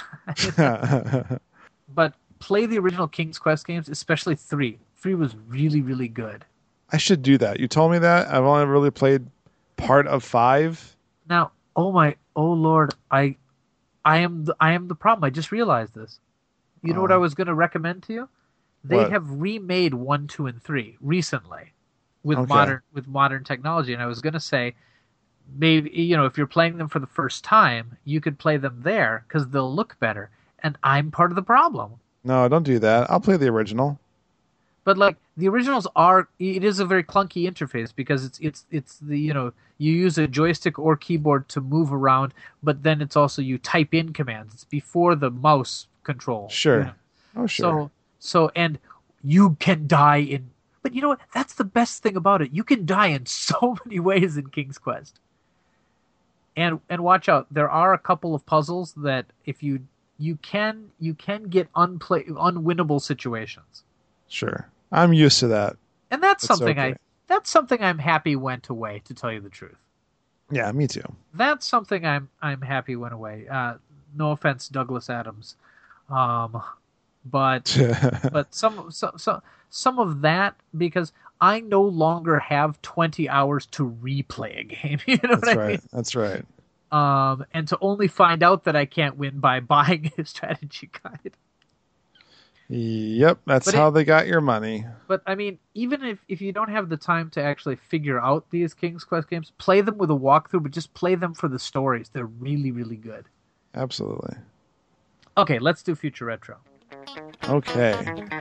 But play the original King's Quest games, especially three. Three was really really good. I should do that. You told me that. I've only really played part of five. Now, oh my, oh Lord, I, I am, the, I am the problem. I just realized this. You know what Oh. I was going to recommend to you? They What? have remade one, two, and three recently with Okay. modern with modern technology, and I was going to say, maybe you know, if you're playing them for the first time, you could play them there because they'll look better. And I'm part of the problem. No, don't do that. I'll play the original. But like the originals are, it is a very clunky interface because it's it's it's the you know you use a joystick or keyboard to move around, but then it's also you type in commands. It's before the mouse control. Sure. you know. Oh sure. So so and you can die in, but you know what? That's the best thing about it. You can die in so many ways in King's Quest. And and watch out, there are a couple of puzzles that if you you can you can get unplay unwinnable situations. Sure. I'm used to that. And that's, That's something okay. I that's something I'm happy went away, to tell you the truth. Yeah, me too. That's something I'm I'm happy went away. Uh, no offense, Douglas Adams. Um, but but some some some some of that, because I no longer have twenty hours to replay a game. You know That's what I right. mean? That's right. Um, and to only find out that I can't win by buying a strategy guide. Yep, that's But how it- they got your money. But I mean, even if, if you don't have the time to actually figure out these King's Quest games, play them with a walkthrough, but just play them for the stories. They're really, really good. Absolutely. Okay, let's do Future Retro. Okay.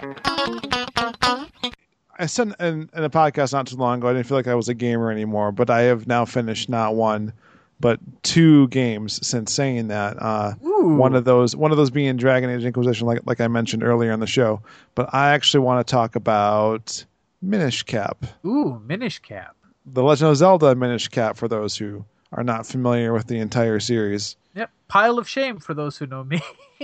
I said in, in a podcast not too long ago, I didn't feel like I was a gamer anymore, but I have now finished not one, but two games since saying that. Uh, Ooh. one of those, one of those being Dragon Age Inquisition, like like I mentioned earlier in the show. But I actually want to talk about Minish Cap, Ooh, Minish Cap. The Legend of Zelda Minish Cap, for those who are not familiar with the entire series. Yep, pile of shame for those who know me.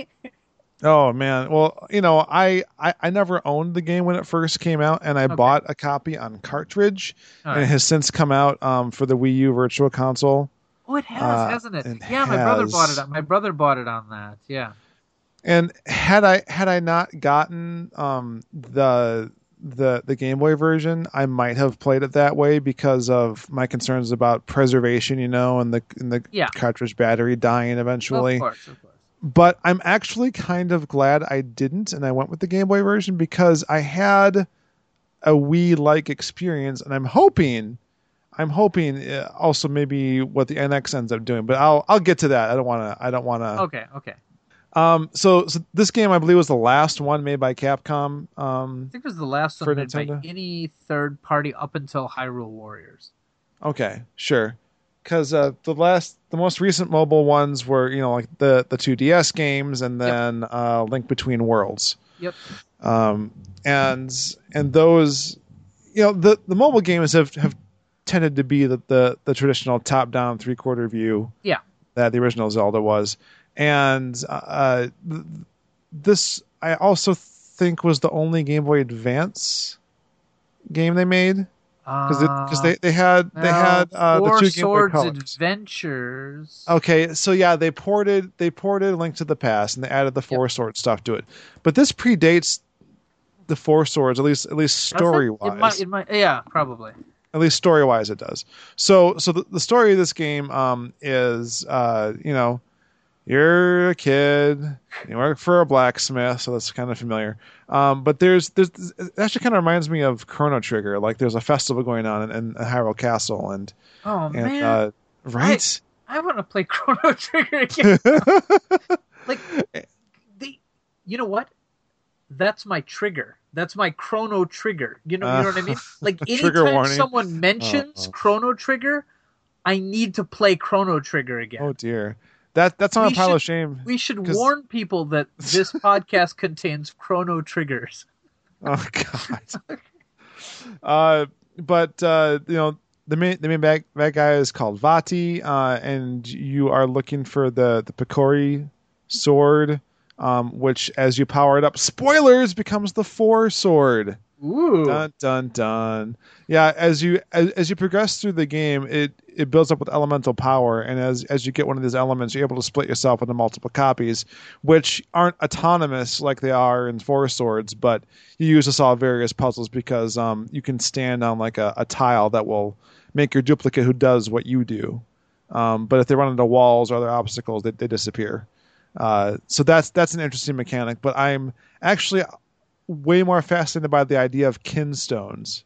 Oh man, well, you know, I, I I never owned the game when it first came out, and I Okay. bought a copy on cartridge, All and it right. has since come out um, for the Wii U Virtual Console. Oh, it has, Uh, hasn't it? it Yeah, my brother has. bought it. On, my brother bought it on that. Yeah. And had I had I not gotten um, the the the Game Boy version, I might have played it that way because of my concerns about preservation, you know, and the and the Yeah. cartridge battery dying eventually. Of course, of course. But I'm actually kind of glad I didn't, and I went with the Game Boy version because I had a Wii-like experience, and I'm hoping, I'm hoping uh, also maybe what the N X ends up doing. But I'll I'll get to that. I don't want to. I don't want to. Okay, okay. Um. So, so this game, I believe, was the last one made by Capcom. Um. I think it was the last For one made by Nintendo? any third party up until Hyrule Warriors. Okay. Sure. Because uh, the last, the most recent mobile ones were, you know, like the the two D S games, and then uh, Link Between Worlds. Yep. Um, and and those, you know, the, the mobile games have, have tended to be the, the, the traditional top down three quarter view Yeah. that the original Zelda was, and uh, th- this I also think was the only Game Boy Advance game they made because because they, they had they had uh, the Four two Game Boy Swords Colors. Adventures. Okay, so yeah, they ported they ported Link to the Past and they added the Four Sword stuff to it, but this predates the Four Swords, at least at least Does it? story It wise. might, it might, yeah, probably. At least story wise, it does. So so the, the story of this game um, is uh, you know, you're a kid, you work for a blacksmith, so that's kind of familiar. Um, but there's there's it actually kind of reminds me of Chrono Trigger. Like there's a festival going on in, in Hyrule Castle, and Oh and man, uh, right. I want to play Chrono Trigger again. Like, the, you know what? That's my trigger. That's my Chrono Trigger. You know, you know what I mean? Like Trigger anytime warning. someone mentions Uh-oh. Chrono Trigger, I need to play Chrono Trigger again. Oh dear, that that's not We a pile should- of shame. We should 'Cause- warn people that this podcast contains Chrono Triggers. Oh God. uh, but uh, you know the main the main bad, bad guy is called Vati, uh, and you are looking for the the Picori sword, um, which as you power it up, spoilers, becomes the Four Sword. Ooh. Dun dun dun. Yeah, as you as, as you progress through the game, it it builds up with elemental power, and as as you get one of these elements, you're able to split yourself into multiple copies, which aren't autonomous like they are in Four Swords, but you use to solve various puzzles because um you can stand on like a, a tile that will make your duplicate who does what you do. Um, but if they run into walls or other obstacles, they, they disappear. Uh, so that's that's an interesting mechanic. But I'm actually way more fascinated by the idea of kinstones.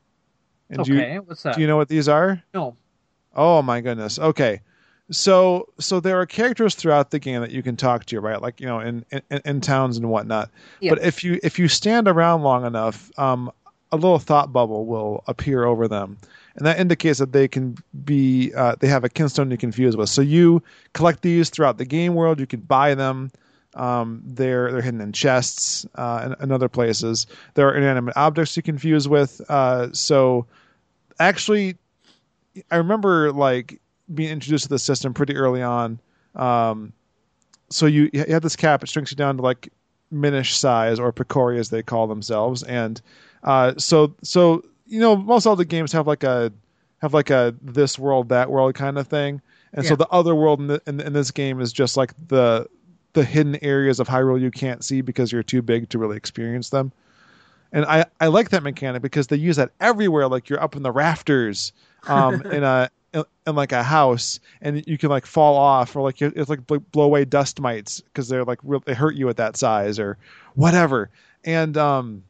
And do you, Okay, what's that? do you know what these are? No. Oh my goodness. Okay. So so there are characters throughout the game that you can talk to, right? Like, you know, in in, in towns and whatnot. Yeah. But if you if you stand around long enough, um, a little thought bubble will appear over them. And that indicates that they can be uh, they have a kinstone you can fuse with. So you collect these throughout the game world. You can buy them. Um, they're they're hidden in chests uh, and, and other places. There are inanimate objects you can fuse with. Uh, so actually, I remember like being introduced to the system pretty early on. Um, so you you have this cap; it shrinks you down to like Minish size or Picori as they call themselves, and uh, so so you know most all the games have like a have like a this world that world kind of thing, and so Yeah. the other world in, the, in, in this game is just like the the hidden areas of Hyrule you can't see because you're too big to really experience them. And I, I like that mechanic because they use that everywhere. Like you're up in the rafters, um, in a in, in like a house, and you can like fall off, or like you, it's like bl- blow away dust mites because they're like real, they hurt you at that size or whatever. And um,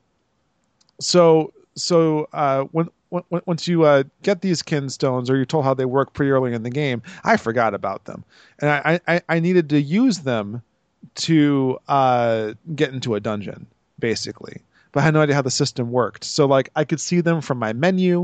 so so uh, when, when once you uh, get these kinstones, or you're told how they work pretty early in the game, I forgot about them, and I I, I needed to use them to uh, get into a dungeon, basically. But I had no idea how the system worked. So like I could see them from my menu,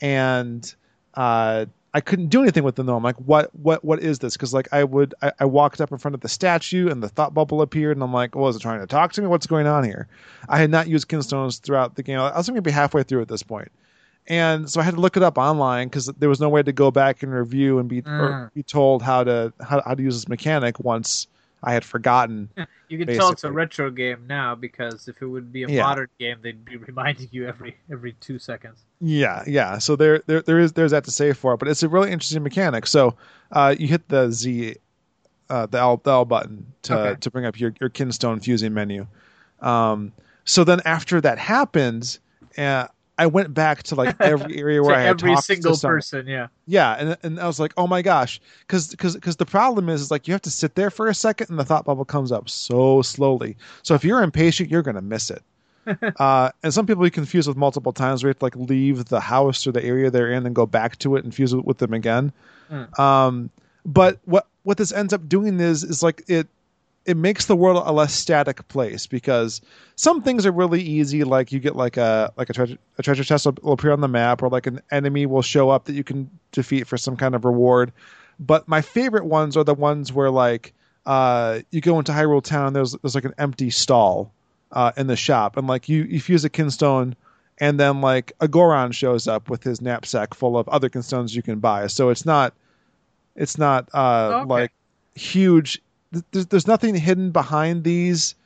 and uh, I couldn't do anything with them though. I'm like, what what what is this? Because like I would I, I walked up in front of the statue, and the thought bubble appeared, and I'm like, well, is it trying to talk to me? What's going on here? I had not used kinstones throughout the game. I was maybe halfway through at this point. And so I had to look it up online because there was no way to go back and review and be mm. or be told how to how, how to use this mechanic once I had forgotten. You can basically. tell it's a retro game now, because if it would be a yeah. modern game, they'd be reminding you every every two seconds. Yeah, yeah. So there, there, there is there's that to say for it, but it's a really interesting mechanic. So uh, you hit the Z, uh, the L, the L button to Okay. to bring up your your kinstone fusing menu. Um, so then after that happened, uh, I went back to like every area where To I had every talked single to someone. person, yeah. Yeah, and and I was like, oh my gosh, because because because the problem is, is like you have to sit there for a second, and the thought bubble comes up so slowly. So if you're impatient, you're gonna miss it. uh, and some people you confuse with multiple times. We have to like leave the house or the area they're in and go back to it and fuse it with them again. Mm. Um, but what what this ends up doing is is like it it makes the world a less static place, because some things are really easy, like you get like a like a treasure a treasure chest will, will appear on the map, or like an enemy will show up that you can defeat for some kind of reward. But my favorite ones are the ones where like uh, you go into Hyrule Town, there's there's like an empty stall uh, in the shop, and like you you fuse a kinstone, and then like a Goron shows up with his knapsack full of other kinstones you can buy. So it's not it's not uh, Okay. like huge. There's, there's nothing hidden behind these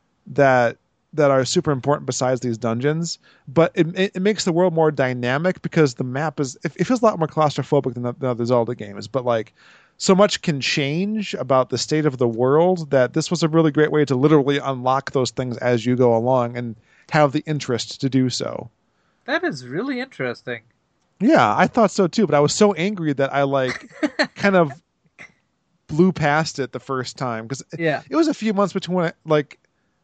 that that are super important besides these dungeons, but it it, it makes the world more dynamic, because the map is it, it feels a lot more claustrophobic than the, the other Zelda games. But like so much can change about the state of the world that this was a really great way to literally unlock those things as you go along and have the interest to do so. That is really interesting. Yeah, I thought so too, but I was so angry that I like kind of blew past it the first time, because Yeah. it was a few months between like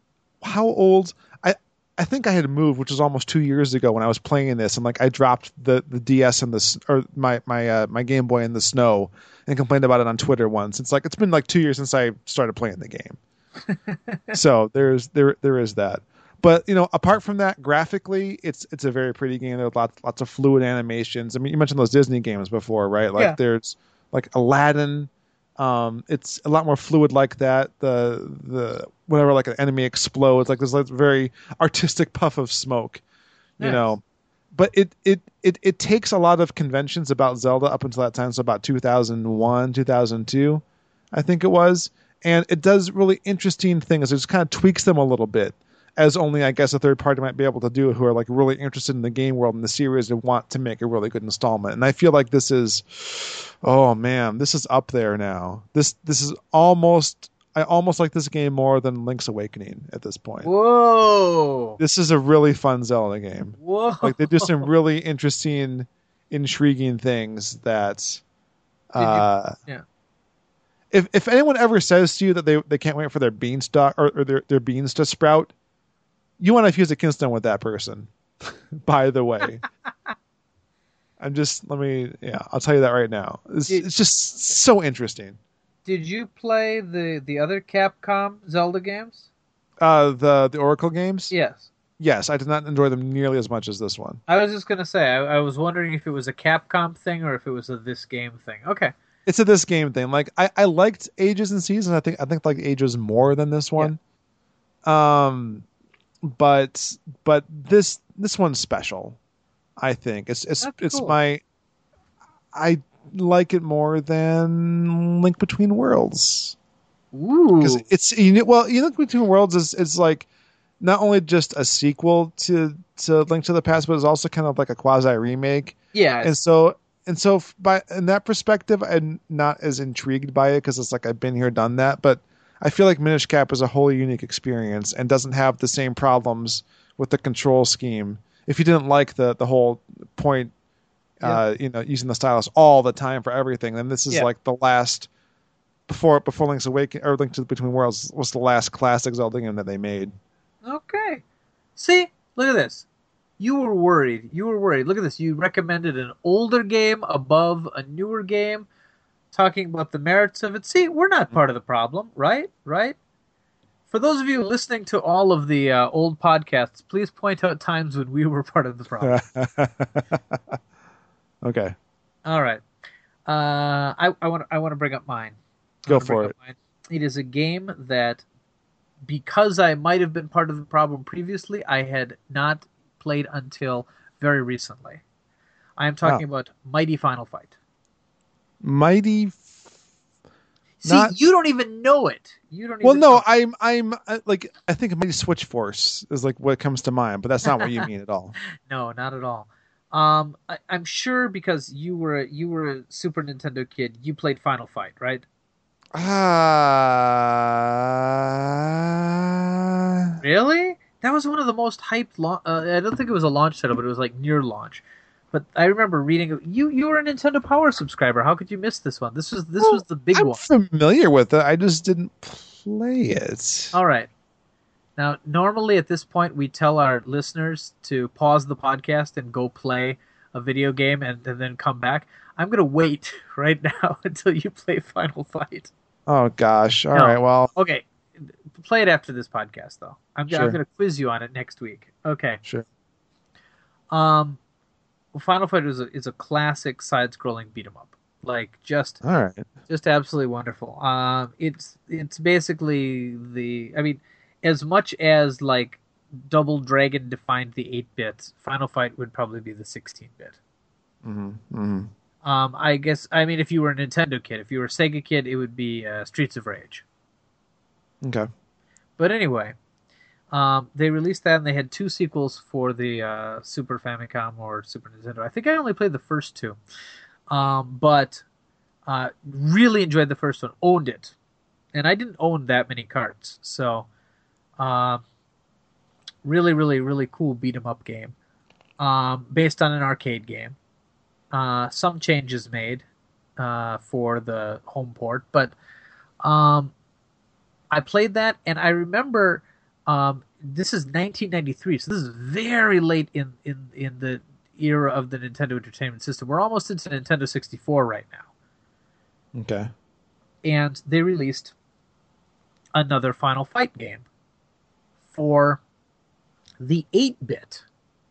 how old I I think I had moved, which was almost two years ago when I was playing this, and like I dropped the, the D S in the s- or my my uh, my Game Boy in the snow and complained about it on Twitter once. It's like it's been like two years since I started playing the game. So there's there there is that. But you know, apart from that, graphically, it's it's a very pretty game. There's lots lots of fluid animations. I mean, you mentioned those Disney games before, right? Like Yeah. there's like Aladdin. Um, it's a lot more fluid like that. The the whenever like an enemy explodes, like there's like very artistic puff of smoke, you Nice. know. But it, it it it takes a lot of conventions about Zelda up until that time, so about two thousand one, two thousand two, I think it was, and it does really interesting things. It just kind of tweaks them a little bit, as only I guess a third party might be able to do, who are like really interested in the game world and the series and want to make a really good installment. And I feel like this is, oh man, this is up there now. This this is almost, I almost like this game more than Link's Awakening at this point. Whoa. This is a really fun Zelda game. Whoa. Like they do some really interesting, intriguing things that, Did you- uh, yeah. if if anyone ever says to you that they, they can't wait for their beanstalk or, or their, their beans to sprout, you want to fuse a kinstone with that person. By the way, I'm just let me yeah I'll tell you that right now. It's, Did- it's just so interesting. Did you play the, the other Capcom Zelda games? Uh, the the Oracle games. Yes. Yes, I did not enjoy them nearly as much as this one. I was just going to say, I, I was wondering if it was a Capcom thing or if it was a this game thing. Okay. It's a this game thing. Like I, I liked Ages and Seasons. I think I think like Ages more than this one. Um, but but this this one's special. I think it's it's That's it's cool. my. I like it more than Link Between Worlds, Ooh. because it's you know, well, you know, Link Between Worlds is is like not only just a sequel to to Link to the Past, but it's also kind of like a quasi remake. Yeah. And so and so f- by in that perspective, I'm not as intrigued by it, because it's like I've been here, done that. But I feel like Minish Cap is a wholly unique experience and doesn't have the same problems with the control scheme. If you didn't like the the whole point uh, you know, using the stylus all the time for everything. And this is Yeah. like the last before before Link's Awakening or Link to Between Worlds was the last classic Zelda game that they made. Okay. See, look at this. You were worried. You were worried. Look at this. You recommended an older game above a newer game, talking about the merits of it. See, we're not part of the problem, right? Right? For those of you listening to all of the uh, old podcasts, please point out times when we were part of the problem. Okay. All right. Uh, I, I want I want to bring up mine. I Go wanna bring for up it. mine. It is a game that, because I might have been part of the problem previously, I had not played until very recently. I am talking Wow. about Mighty Final Fight. Mighty. F- See, Not- you don't even know it. You don't. Well, even no, know. I'm I'm uh, like I think Mighty Switch Force is like what comes to mind, but that's not what you mean at all. No, not at all. Um, I, I'm sure because you were a, you were a Super Nintendo kid, you played Final Fight, right? Ah. Really? That was one of the most hyped. Lo- uh, I don't think it was a launch title, but it was like near launch. But I remember reading you. You were a Nintendo Power subscriber. How could you miss this one? This was this was the big I'm one. familiar with it. I just didn't play it. All right. Now, normally at this point, we tell our listeners to pause the podcast and go play a video game and, and then come back. I'm going to wait right now until you play Final Fight. Oh gosh. All No. right. Well, Okay. Play it after this podcast, though. I'm, Sure. I'm going to quiz you on it next week. Okay. sure. Um, well, Final Fight is a, is a classic side-scrolling beat 'em up. Like, just All right. just absolutely wonderful. Um, it's it's basically the. I mean, as much as like Double Dragon defined the eight bits, Final Fight would probably be the sixteen bit. Mm-hmm. Mm-hmm. Um, I guess. I mean, if you were a Nintendo kid, if you were a Sega kid, it would be uh, Streets of Rage. Okay. But anyway, um, they released that, and they had two sequels for the uh, Super Famicom or Super Nintendo. I think I only played the first two, um, but uh, really enjoyed the first one. Owned it, and I didn't own that many carts, so uh, really, really, really cool beat 'em up game, um, based on an arcade game. Uh, some changes made uh, for the home port, but. Um, I played that, and I remember um, this is nineteen ninety-three, so this is very late in, in, in the era of the Nintendo Entertainment System. We're almost into Nintendo sixty-four right now. Okay. And they released another Final Fight game for the eight-bit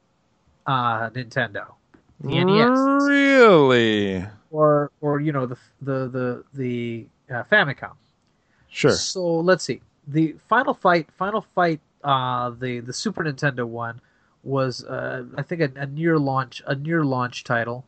uh, Nintendo, the N E S, Really? or or you know the the the the uh, Famicom. Sure. So let's see. The Final Fight, Final Fight, uh, the the Super Nintendo one was, uh, I think, a, a near launch, a near launch title.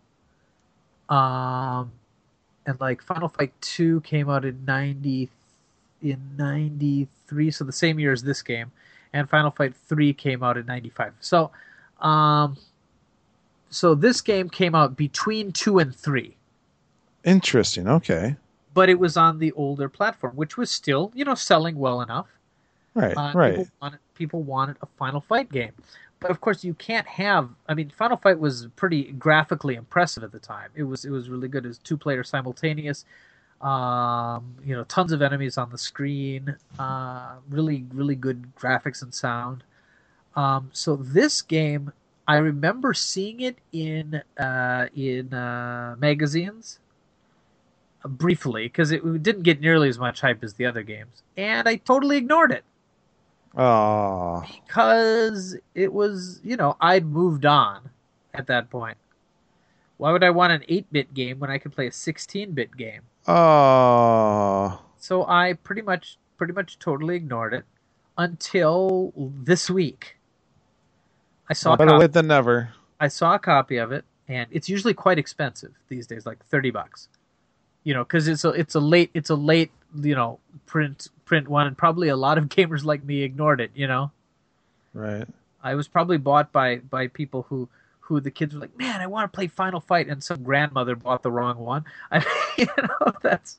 Um, and like Final Fight two came out in ninety, in ninety-three, so the same year as this game, and Final Fight three came out in ninety-five. So, um, so this game came out between two and three. Interesting. Okay. But it was on the older platform, which was still, you know, selling well enough. Right. Uh, right. People wanted, people wanted a Final Fight game. But of course, you can't have. I mean, Final Fight was pretty graphically impressive at the time. It was it was really good. It was two player simultaneous. Um, you know, tons of enemies on the screen. Uh, really really good graphics and sound. Um, so this game, I remember seeing it in uh, in uh, magazines. Briefly, because it didn't get nearly as much hype as the other games, and I totally ignored it Oh. because it was, you know, I'd moved on at that point. Why would I want an eight-bit game when I could play a sixteen-bit game? Oh. So I pretty much, pretty much totally ignored it until this week. I saw, Well, a better copy, late than never. I saw a copy of it, and it's usually quite expensive these days, like thirty bucks. You know, because it's a it's a late it's a late you know print print one, and probably a lot of gamers like me ignored it. You know, Right. I was probably bought by by people who who the kids were like, man, I want to play Final Fight, and some grandmother bought the wrong one. I, you know, that's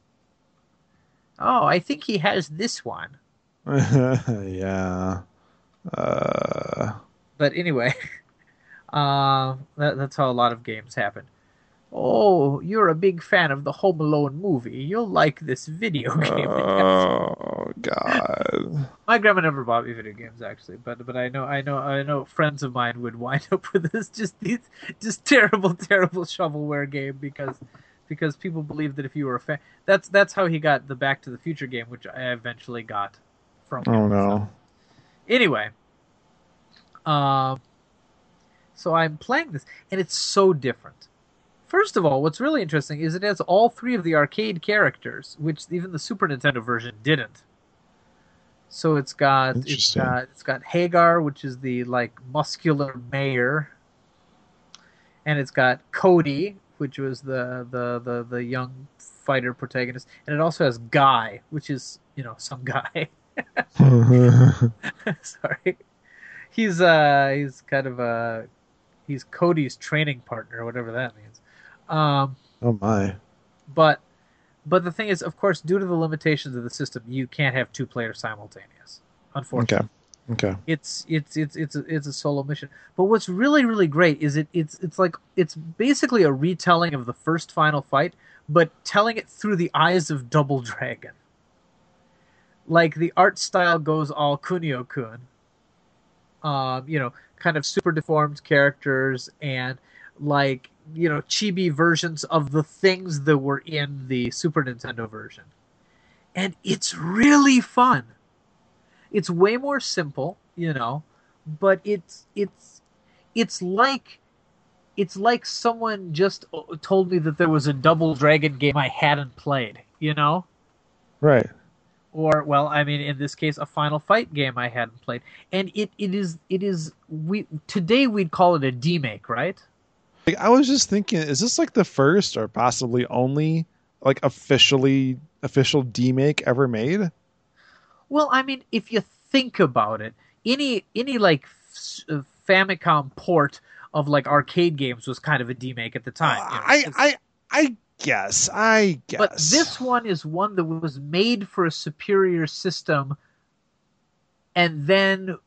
oh, I think he has this one. Yeah. Uh. But anyway, Uh, that, that's how a lot of games happen. Oh, you're a big fan of the Home Alone movie. You'll like this video game. Oh God! My grandma never bought me video games, actually, but but I know I know I know friends of mine would wind up with this just these just terrible terrible shovelware game because because people believe that if you were a fan, that's that's how he got the Back to the Future game, which I eventually got from him. Oh no! So. Anyway, um, so I'm playing this, and it's so different. First of all, what's really interesting is it has all three of the arcade characters, which even the Super Nintendo version didn't. So it's got it's got it's got Hagar, which is the like muscular mayor, and it's got Cody, which was the the the, the young fighter protagonist, and it also has Guy, which is you know some guy. Sorry, he's uh he's kind of a he's Cody's training partner, whatever that means. Um, oh my! But, but the thing is, of course, due to the limitations of the system, you can't have two players simultaneous. Unfortunately, okay, okay. It's it's it's it's a, it's a solo mission. But what's really really great is it it's it's like it's basically a retelling of the first final fight, but telling it through the eyes of Double Dragon. Like the art style goes all Kunio-kun. Um, you know, kind of super deformed characters and like. You know, chibi versions of the things that were in the Super Nintendo version. And it's really fun. It's way more simple, you know, but it's it's it's like it's like someone just told me that there was a Double Dragon game I hadn't played, you know? Right. Or well, I mean in this case a Final Fight game I hadn't played. And it, it is it is we today we'd call it a demake, right? I was just thinking, is this like the first or possibly only like officially official demake ever made? Well, I mean, if you think about it, any any like f- Famicom port of like arcade games was kind of a demake at the time. Uh, you know, I I I guess I guess. But this one is one that was made for a superior system, and then.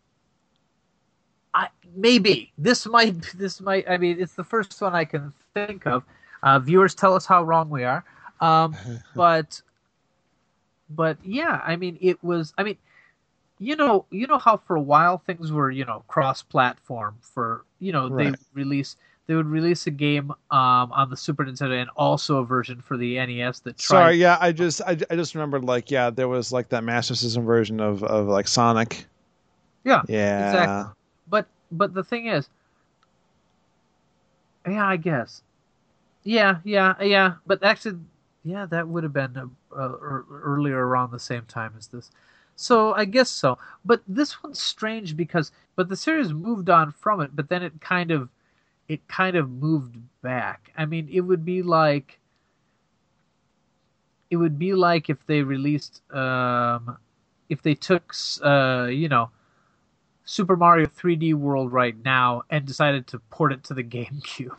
I, maybe this might this might I mean it's the first one I can think of. Uh, viewers, tell us how wrong we are. Um, but but yeah, I mean it was. I mean, you know you know how for a while things were you know cross-platform for you know they right. release they would release a game um, on the Super Nintendo and also a version for the N E S that. Tried Sorry, yeah, I just I, I just remembered like yeah there was like that Master System version of of like Sonic. Yeah, yeah, exactly. But but the thing is, yeah, I guess, yeah, yeah, yeah. But actually, yeah, that would have been uh, uh, earlier around the same time as this. So I guess so. But this one's strange because, but the series moved on from it. But then it kind of, it kind of moved back. I mean, it would be like, it would be like if they released, um, if they took, uh, you know. Super Mario three D World right now and decided to port it to the GameCube.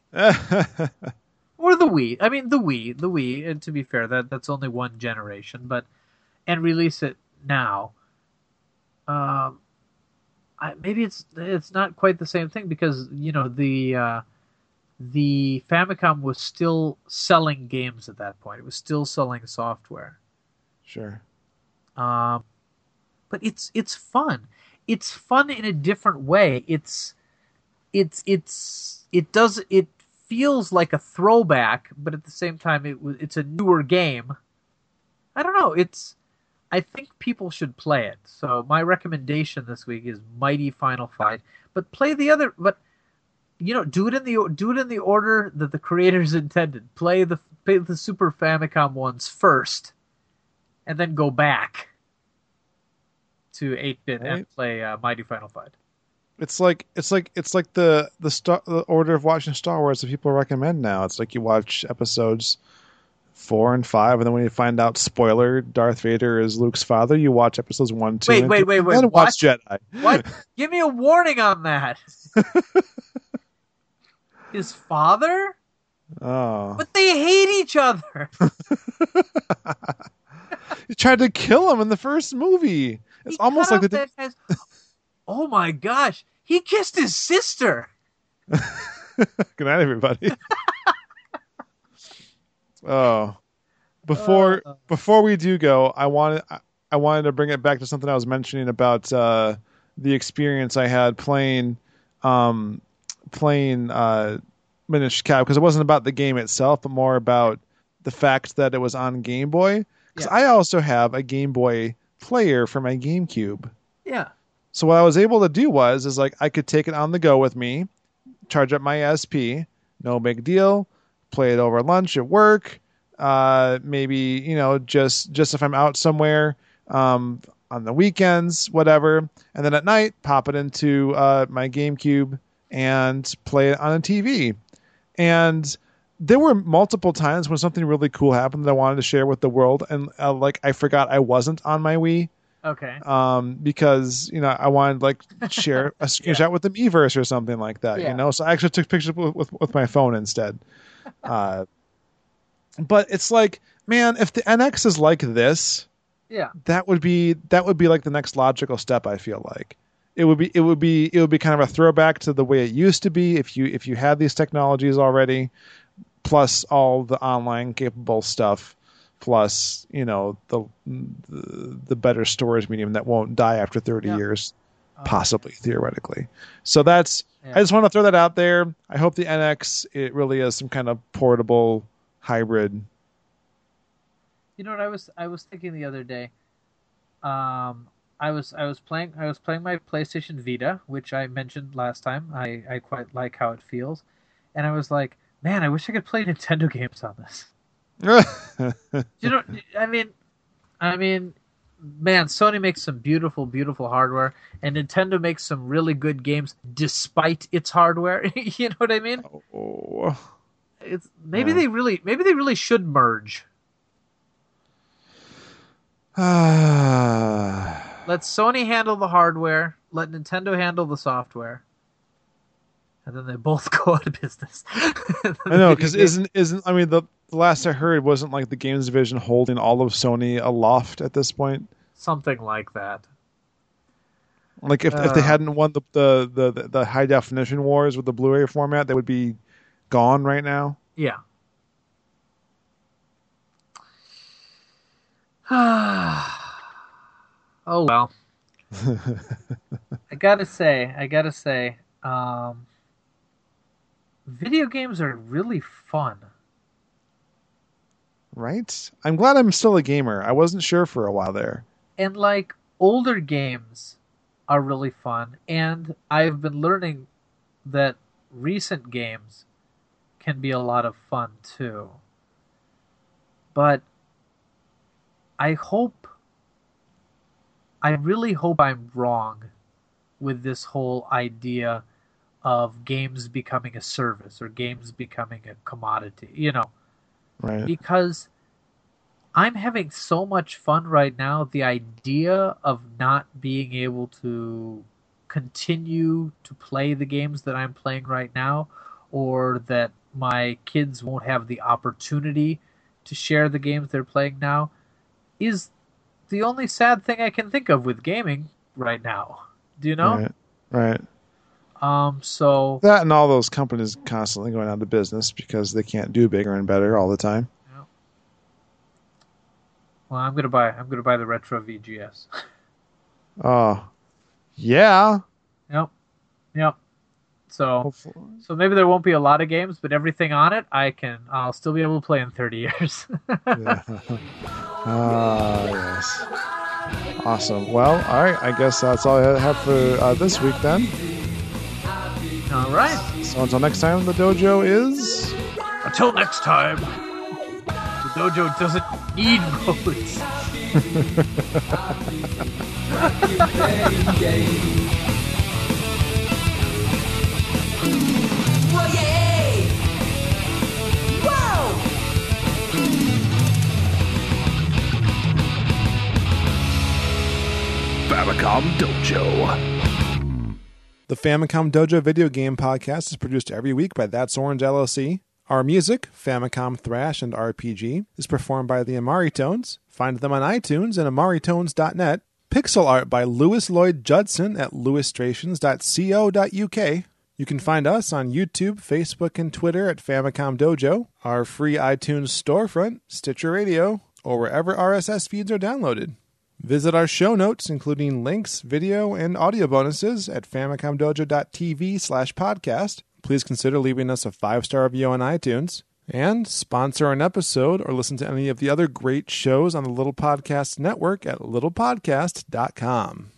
Or the Wii. I mean, the Wii. The Wii, and to be fair, that that's only one generation, but and release it now. Um, I, maybe it's it's not quite the same thing because, you know, the uh, the Famicom was still selling games at that point. It was still selling software. Sure. Um, but it's it's fun. It's fun in a different way. It's, it's, it's, it does, it feels like a throwback, but at the same time, it was, it's a newer game. I don't know. It's, I think people should play it. So my recommendation this week is Mighty Final Fight, but play the other, but you know, do it in the, do it in the order that the creators intended. Play the, play the Super Famicom ones first, and then go back to eight-bit right. and play uh, Mighty Final Fight. It's like it's like it's like the the, star, the order of watching Star Wars that people recommend now. It's like you watch episodes four and five, and then when you find out spoiler Darth Vader is Luke's father, you watch episodes one, two, wait, and wait, three, wait, wait, and then what? watch Jedi. What? Give me a warning on that. His father? Oh, but they hate each other. He tried to kill him in the first movie. It's he almost like the. Has... Oh my gosh! He kissed his sister. Good night, everybody. Oh, before Uh. before we do go, I wanted I- I wanted to bring it back to something I was mentioning about uh, the experience I had playing um, playing uh, Minish Cap, because it wasn't about the game itself, but more about the fact that it was on Game Boy. Because Yeah. I also have a Game Boy player for my GameCube. Yeah. So what I was able to do was is like I could take it on the go with me, charge up my S P, no big deal, play it over lunch at work, uh, maybe, you know, just just if I'm out somewhere um, on the weekends, whatever, and then at night pop it into uh, my GameCube and play it on a T V. And there were multiple times when something really cool happened that I wanted to share with the world, and uh, like I forgot I wasn't on my Wii. Okay. Um, because you know I wanted like share a screenshot Yeah. with the Miiverse or something like that, Yeah. you know. So I actually took pictures with with, with my phone instead. Uh, but it's like, man, if the N X is like this, Yeah. that would be that would be like the next logical step. I feel like it would be it would be it would be kind of a throwback to the way it used to be if you if you had these technologies already, plus all the online capable stuff. Plus, you know, the, the the better storage medium that won't die after thirty Yeah. years, Um, possibly, theoretically. So that's, Yeah. I just want to throw that out there. I hope the N X, it really is some kind of portable hybrid. You know what I was I was thinking the other day. Um, I was I was playing I was playing my PlayStation Vita, which I mentioned last time. I, I quite like how it feels, and I was like, man, I wish I could play Nintendo games on this. You know, I mean, I mean, man, Sony makes some beautiful, beautiful hardware, and Nintendo makes some really good games despite its hardware. You know what I mean? Oh. It's maybe Yeah. they really maybe they really should merge. I Let Sony handle the hardware, let Nintendo handle the software, and then they both go out of business. know, because isn't isn't I mean the, the last I heard wasn't like the games division holding all of Sony aloft at this point. something like that. Like if, if they Uh. hadn't won the, the the the high definition wars with the Blu-ray format, they would be gone right now. Yeah. Oh well. I gotta say, I gotta say, um, video games are really fun. Right? I'm glad I'm still a gamer. I wasn't sure for a while there. And like older games are really fun, and I've been learning that recent games can be a lot of fun too. But I hope I really hope I'm wrong with this whole idea of games becoming a service or games becoming a commodity, you know. Right. Because I'm having so much fun right now. The idea of not being able to continue to play the games that I'm playing right now, or that my kids won't have the opportunity to share the games they're playing now, is the only sad thing I can think of with gaming right now. Do you know? Right. Right. Um. So That and all those companies constantly going out of business because they can't do bigger and better all the time. well, I'm gonna buy. I'm gonna buy the retro V G S. Oh, yeah. Yep. Yep. So. Hopefully. So maybe there won't be a lot of games, but everything on it, I can. I'll still be able to play in thirty years. Yeah. Ah, yes. Awesome. Well, all right. I guess that's all I have for uh, this week then. All right. So until next time, the dojo is. Until next time, the dojo doesn't need votes. Whoa, yeah! Whoa! Famicom Dojo. The Famicom Dojo video game podcast is produced every week by That's Orange L L C. Our music, Famicom Thrash and R P G, is performed by the Amari Tones. Find them on iTunes and amari tones dot net. Pixel art by Louis Lloyd Judson at louistrations dot co dot uk. You can find us on YouTube, Facebook, and Twitter at Famicom Dojo, our free iTunes storefront, Stitcher Radio, or wherever R S S feeds are downloaded. Visit our show notes, including links, video, and audio bonuses at famicomdojo.tv slash podcast. Please consider leaving us a five-star review on iTunes. And sponsor an episode or listen to any of the other great shows on the Little Podcast Network at little podcast dot com.